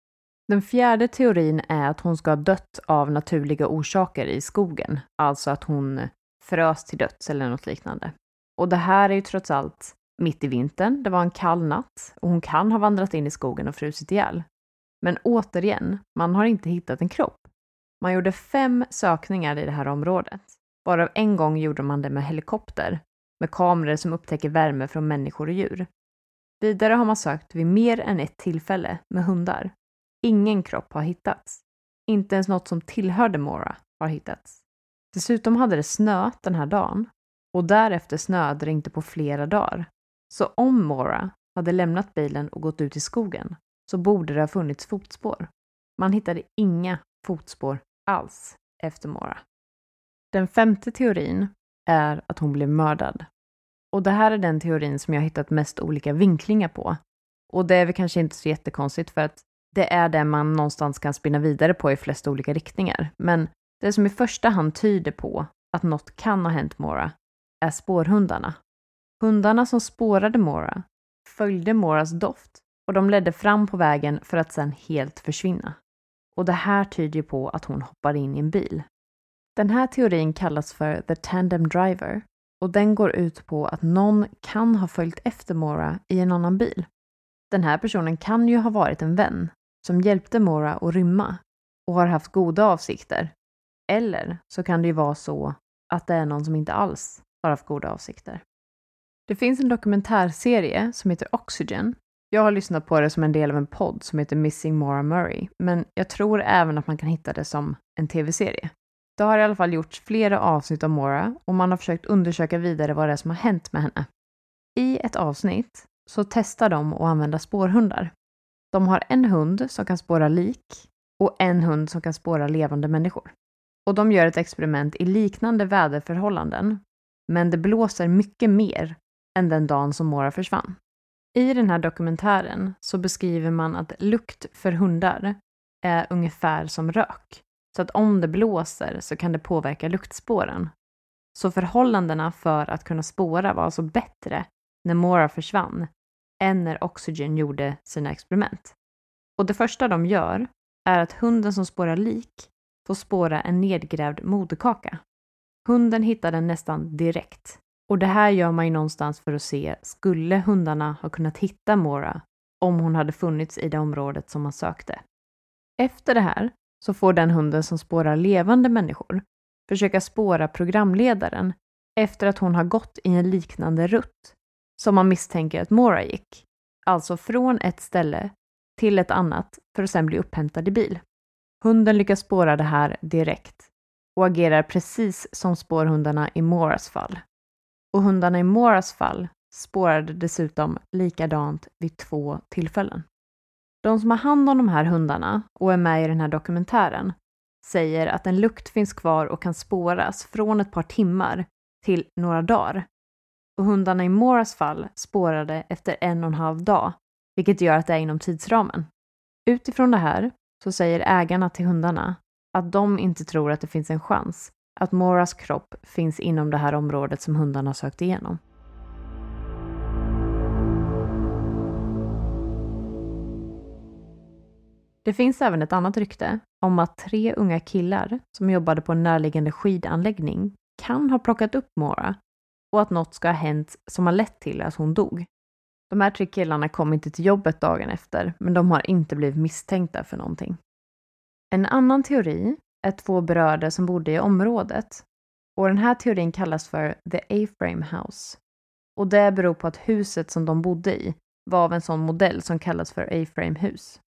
Den fjärde teorin är att hon ska ha dött av naturliga orsaker i skogen. Alltså att hon frös till döds eller något liknande. Och det här är ju trots allt mitt i vintern. Det var en kall natt och hon kan ha vandrat in i skogen och frusit ihjäl. Men återigen, man har inte hittat en kropp. Man gjorde 5 sökningar i det här området. Varav en gång gjorde man det med helikopter, med kameror som upptäcker värme från människor och djur. Vidare har man sökt vid mer än ett tillfälle med hundar. Ingen kropp har hittats. Inte ens något som tillhörde Maura har hittats. Dessutom hade det snöat den här dagen, och därefter snöade det inte på flera dagar. Så om Maura hade lämnat bilen och gått ut i skogen, så borde det ha funnits fotspår. Man hittade inga fotspår alls efter Maura. Den 5:e teorin är att hon blev mördad. Och det här är den teorin som jag har hittat mest olika vinklingar på. Och det är väl kanske inte så jättekonstigt, för att det är det man någonstans kan spinna vidare på i flesta olika riktningar. Men det som i första hand tyder på att något kan ha hänt Maura är spårhundarna. Hundarna som spårade Maura följde Mauras doft, och de ledde fram på vägen för att sedan helt försvinna. Och det här tyder på att hon hoppade in i en bil. Den här teorin kallas för The Tandem Driver, och den går ut på att någon kan ha följt efter Maura i en annan bil. Den här personen kan ju ha varit en vän som hjälpte Maura att rymma och har haft goda avsikter. Eller så kan det ju vara så att det är någon som inte alls har haft goda avsikter. Det finns en dokumentärserie som heter Oxygen. Jag har lyssnat på det som en del av en podd som heter Missing Maura Murray, men jag tror även att man kan hitta det som en tv-serie. Det har i alla fall gjorts flera avsnitt av Maura, och man har försökt undersöka vidare vad det är som har hänt med henne. I ett avsnitt så testar de att använda spårhundar. De har en hund som kan spåra lik och en hund som kan spåra levande människor. Och de gör ett experiment i liknande väderförhållanden, men det blåser mycket mer än den dagen som Maura försvann. I den här dokumentären så beskriver man att lukt för hundar är ungefär som rök. Så att om det blåser så kan det påverka luktspåren. Så förhållandena för att kunna spåra var alltså bättre när Maura försvann än när Oxygen gjorde sina experiment. Och det första de gör är att hunden som spårar lik får spåra en nedgrävd moderkaka. Hunden hittar den nästan direkt. Och det här gör man ju någonstans för att se, skulle hundarna ha kunnat hitta Maura om hon hade funnits i det området som man sökte. Efter det här så får den hunden som spårar levande människor försöka spåra programledaren efter att hon har gått i en liknande rutt som man misstänker att Maura gick. Alltså från ett ställe till ett annat för att sen bli upphämtad i bil. Hunden lyckas spåra det här direkt och agerar precis som spårhundarna i Mauras fall. Och hundarna i Mauras fall spårade dessutom likadant vid 2 tillfällen. De som har hand om de här hundarna och är med i den här dokumentären säger att en lukt finns kvar och kan spåras från ett par timmar till några dagar. Och hundarna i Mauras fall spårade efter 1,5 dag, vilket gör att det är inom tidsramen. Utifrån det här så säger ägarna till hundarna att de inte tror att det finns en chans att Mauras kropp finns inom det här området som hundarna sökt igenom. Det finns även ett annat rykte om att 3 unga killar som jobbade på en närliggande skidanläggning kan ha plockat upp Maura och att något ska ha hänt som har lett till att hon dog. De här 3 killarna kom inte till jobbet dagen efter, men de har inte blivit misstänkta för någonting. En annan teori är 2 bröder som bodde i området. Och den här teorin kallas för The A-Frame House. Och det beror på att huset som de bodde i var av en sån modell som kallas för A-Frame hus.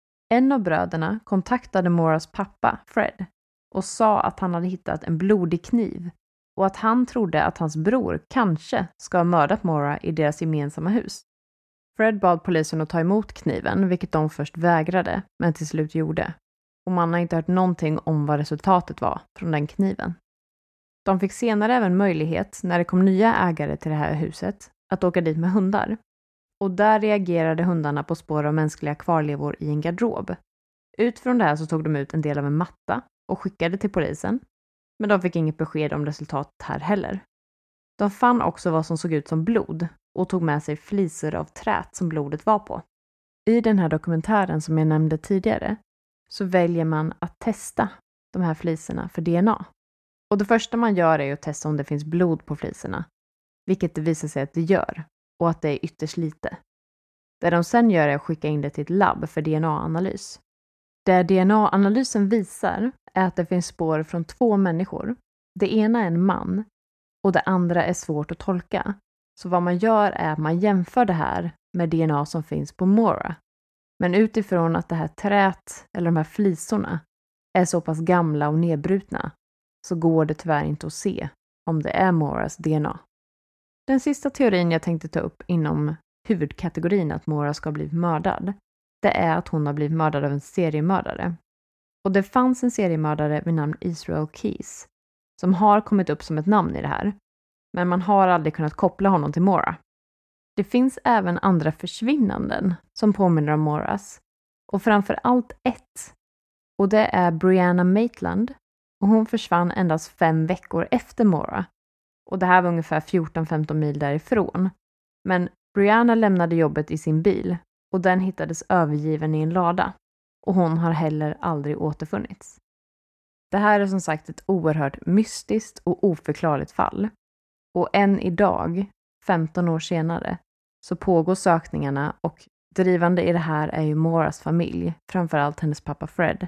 En av bröderna kontaktade Mauras pappa, Fred, och sa att han hade hittat en blodig kniv och att han trodde att hans bror kanske ska ha mördat Maura i deras gemensamma hus. Fred bad polisen att ta emot kniven, vilket de först vägrade, men till slut gjorde. Och man har inte hört någonting om vad resultatet var från den kniven. De fick senare även möjlighet, när det kom nya ägare till det här huset, att åka dit med hundar. Och där reagerade hundarna på spår av mänskliga kvarlevor i en garderob. Utifrån det här så tog de ut en del av en matta och skickade till polisen. Men de fick inget besked om resultatet här heller. De fann också vad som såg ut som blod och tog med sig flisor av trät som blodet var på. I den här dokumentären som jag nämnde tidigare så väljer man att testa de här flisorna för DNA. Och det första man gör är att testa om det finns blod på flisorna, vilket det visar sig att det gör och att det är ytterst lite. Det de sen gör är att skicka in det till ett labb för DNA-analys. Det DNA-analysen visar är att det finns spår från 2 människor. Det ena är en man och det andra är svårt att tolka. Så vad man gör är att man jämför det här med DNA som finns på Maura. Men utifrån att det här trät eller de här flisorna är så pass gamla och nedbrutna så går det tyvärr inte att se om det är Mauras DNA. Den sista teorin jag tänkte ta upp inom huvudkategorin att Maura ska bli mördad, det är att hon har blivit mördad av en seriemördare. Och det fanns en seriemördare vid namn Israel Keys som har kommit upp som ett namn i det här. Men man har aldrig kunnat koppla honom till Maura. Det finns även andra försvinnanden som påminner om Mauras. Och framför allt ett. Och det är Brianna Maitland. Och hon försvann endast 5 veckor efter Maura. Och det här var ungefär 14-15 mil därifrån. Men Brianna lämnade jobbet i sin bil. Och den hittades övergiven i en lada. Och hon har heller aldrig återfunnits. Det här är som sagt ett oerhört mystiskt och oförklarligt fall. Och än idag, 15 år senare, så pågår sökningarna och drivande i det här är ju Mauras familj, framförallt hennes pappa Fred.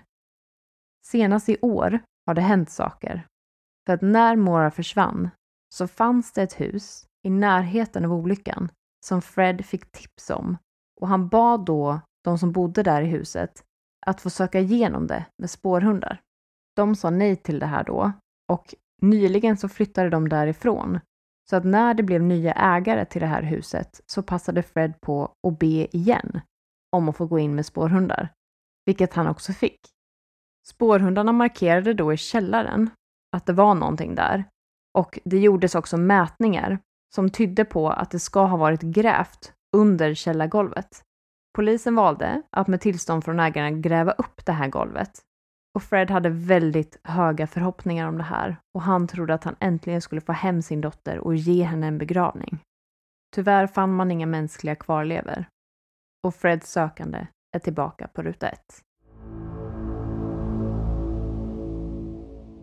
Senast i år har det hänt saker. För att när Maura försvann så fanns det ett hus i närheten av olyckan som Fred fick tips om. Och han bad då de som bodde där i huset att få söka igenom det med spårhundar. De sa nej till det här då och nyligen så flyttade de därifrån. Så att när det blev nya ägare till det här huset så passade Fred på att be igen om att få gå in med spårhundar. Vilket han också fick. Spårhundarna markerade då i källaren att det var någonting där. Och det gjordes också mätningar som tydde på att det ska ha varit grävt under källargolvet. Polisen valde att med tillstånd från ägarna gräva upp det här golvet. Och Fred hade väldigt höga förhoppningar om det här. Och han trodde att han äntligen skulle få hem sin dotter och ge henne en begravning. Tyvärr fann man inga mänskliga kvarlever. Och Freds sökande är tillbaka på ruta 1.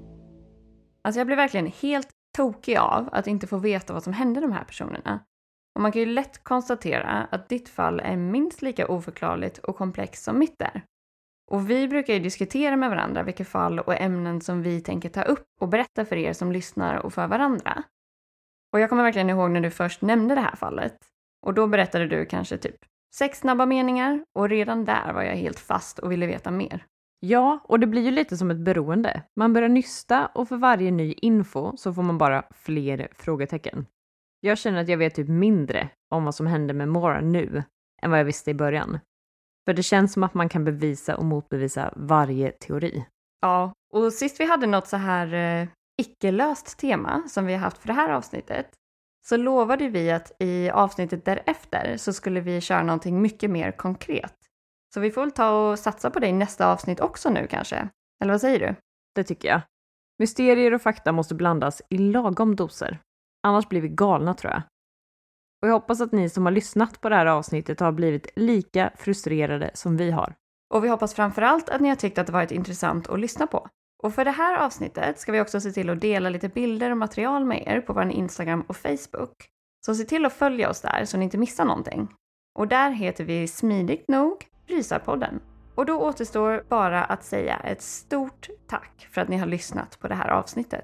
Alltså jag blev verkligen helt tokig av att inte få veta vad som hände de här personerna. Och man kan ju lätt konstatera att ditt fall är minst lika oförklarligt och komplext som mitt är. Och vi brukar ju diskutera med varandra vilka fall och ämnen som vi tänker ta upp och berätta för er som lyssnar och för varandra. Och jag kommer verkligen ihåg när du först nämnde det här fallet. Och då berättade du kanske typ 6 snabba meningar och redan där var jag helt fast och ville veta mer. Ja, och det blir ju lite som ett beroende. Man börjar nysta och för varje ny info så får man bara fler frågetecken. Jag känner att jag vet typ mindre om vad som hände med Maura nu än vad jag visste i början. För det känns som att man kan bevisa och motbevisa varje teori. Ja, och sist vi hade något så här icke-löst tema som vi har haft för det här avsnittet så lovade vi att i avsnittet därefter så skulle vi köra någonting mycket mer konkret. Så vi får väl ta och satsa på det i nästa avsnitt också nu kanske. Eller vad säger du? Det tycker jag. Mysterier och fakta måste blandas i lagom doser. Annars blir vi galna tror jag. Och jag hoppas att ni som har lyssnat på det här avsnittet har blivit lika frustrerade som vi har. Och vi hoppas framförallt att ni har tyckt att det varit intressant att lyssna på. Och för det här avsnittet ska vi också se till att dela lite bilder och material med er på vår Instagram och Facebook. Så se till att följa oss där så ni inte missar någonting. Och där heter vi smidigt nog Rysarpodden. Och då återstår bara att säga ett stort tack för att ni har lyssnat på det här avsnittet.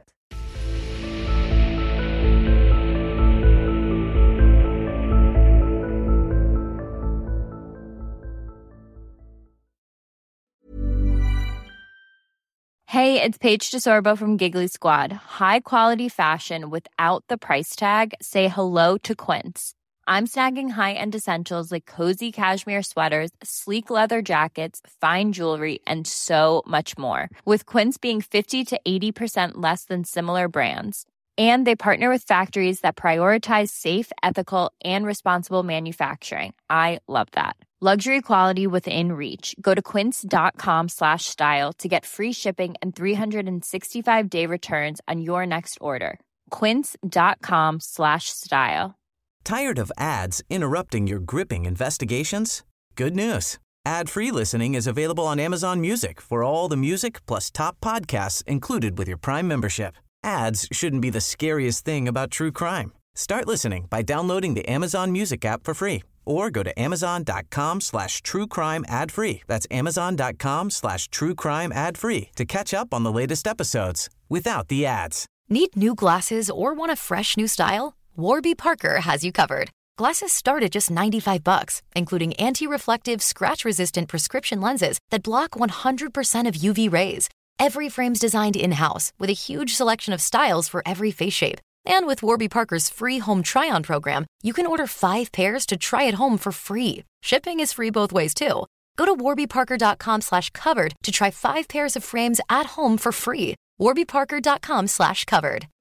Hey, it's Paige DeSorbo from Giggly Squad. High quality fashion without the price tag. Say hello to Quince. I'm snagging high-end essentials like cozy cashmere sweaters, sleek leather jackets, fine jewelry, and so much more. With Quince being 50 to 80% less than similar brands. And they partner with factories that prioritize safe, ethical, and responsible manufacturing. I love that. Luxury quality within reach. Go to quince.com/style to get free shipping and 365-day returns on your next order. Quince.com/style. Tired of ads interrupting your gripping investigations? Good news. Ad-free listening is available on Amazon Music for all the music plus top podcasts included with your Prime membership. Ads shouldn't be the scariest thing about true crime. Start listening by downloading the Amazon Music app for free or go to amazon.com/truecrime ad-free. That's amazon.com/truecrime ad-free to catch up on the latest episodes without the ads. Need new glasses or want a fresh new style? Warby Parker has you covered. Glasses start at just $95, including anti-reflective, scratch-resistant prescription lenses that block 100% of UV rays. Every frame's designed in-house with a huge selection of styles for every face shape. And with Warby Parker's free home try-on program, you can order 5 pairs to try at home for free. Shipping is free both ways too. Go to warbyparker.com/covered to try 5 pairs of frames at home for free. warbyparker.com/covered.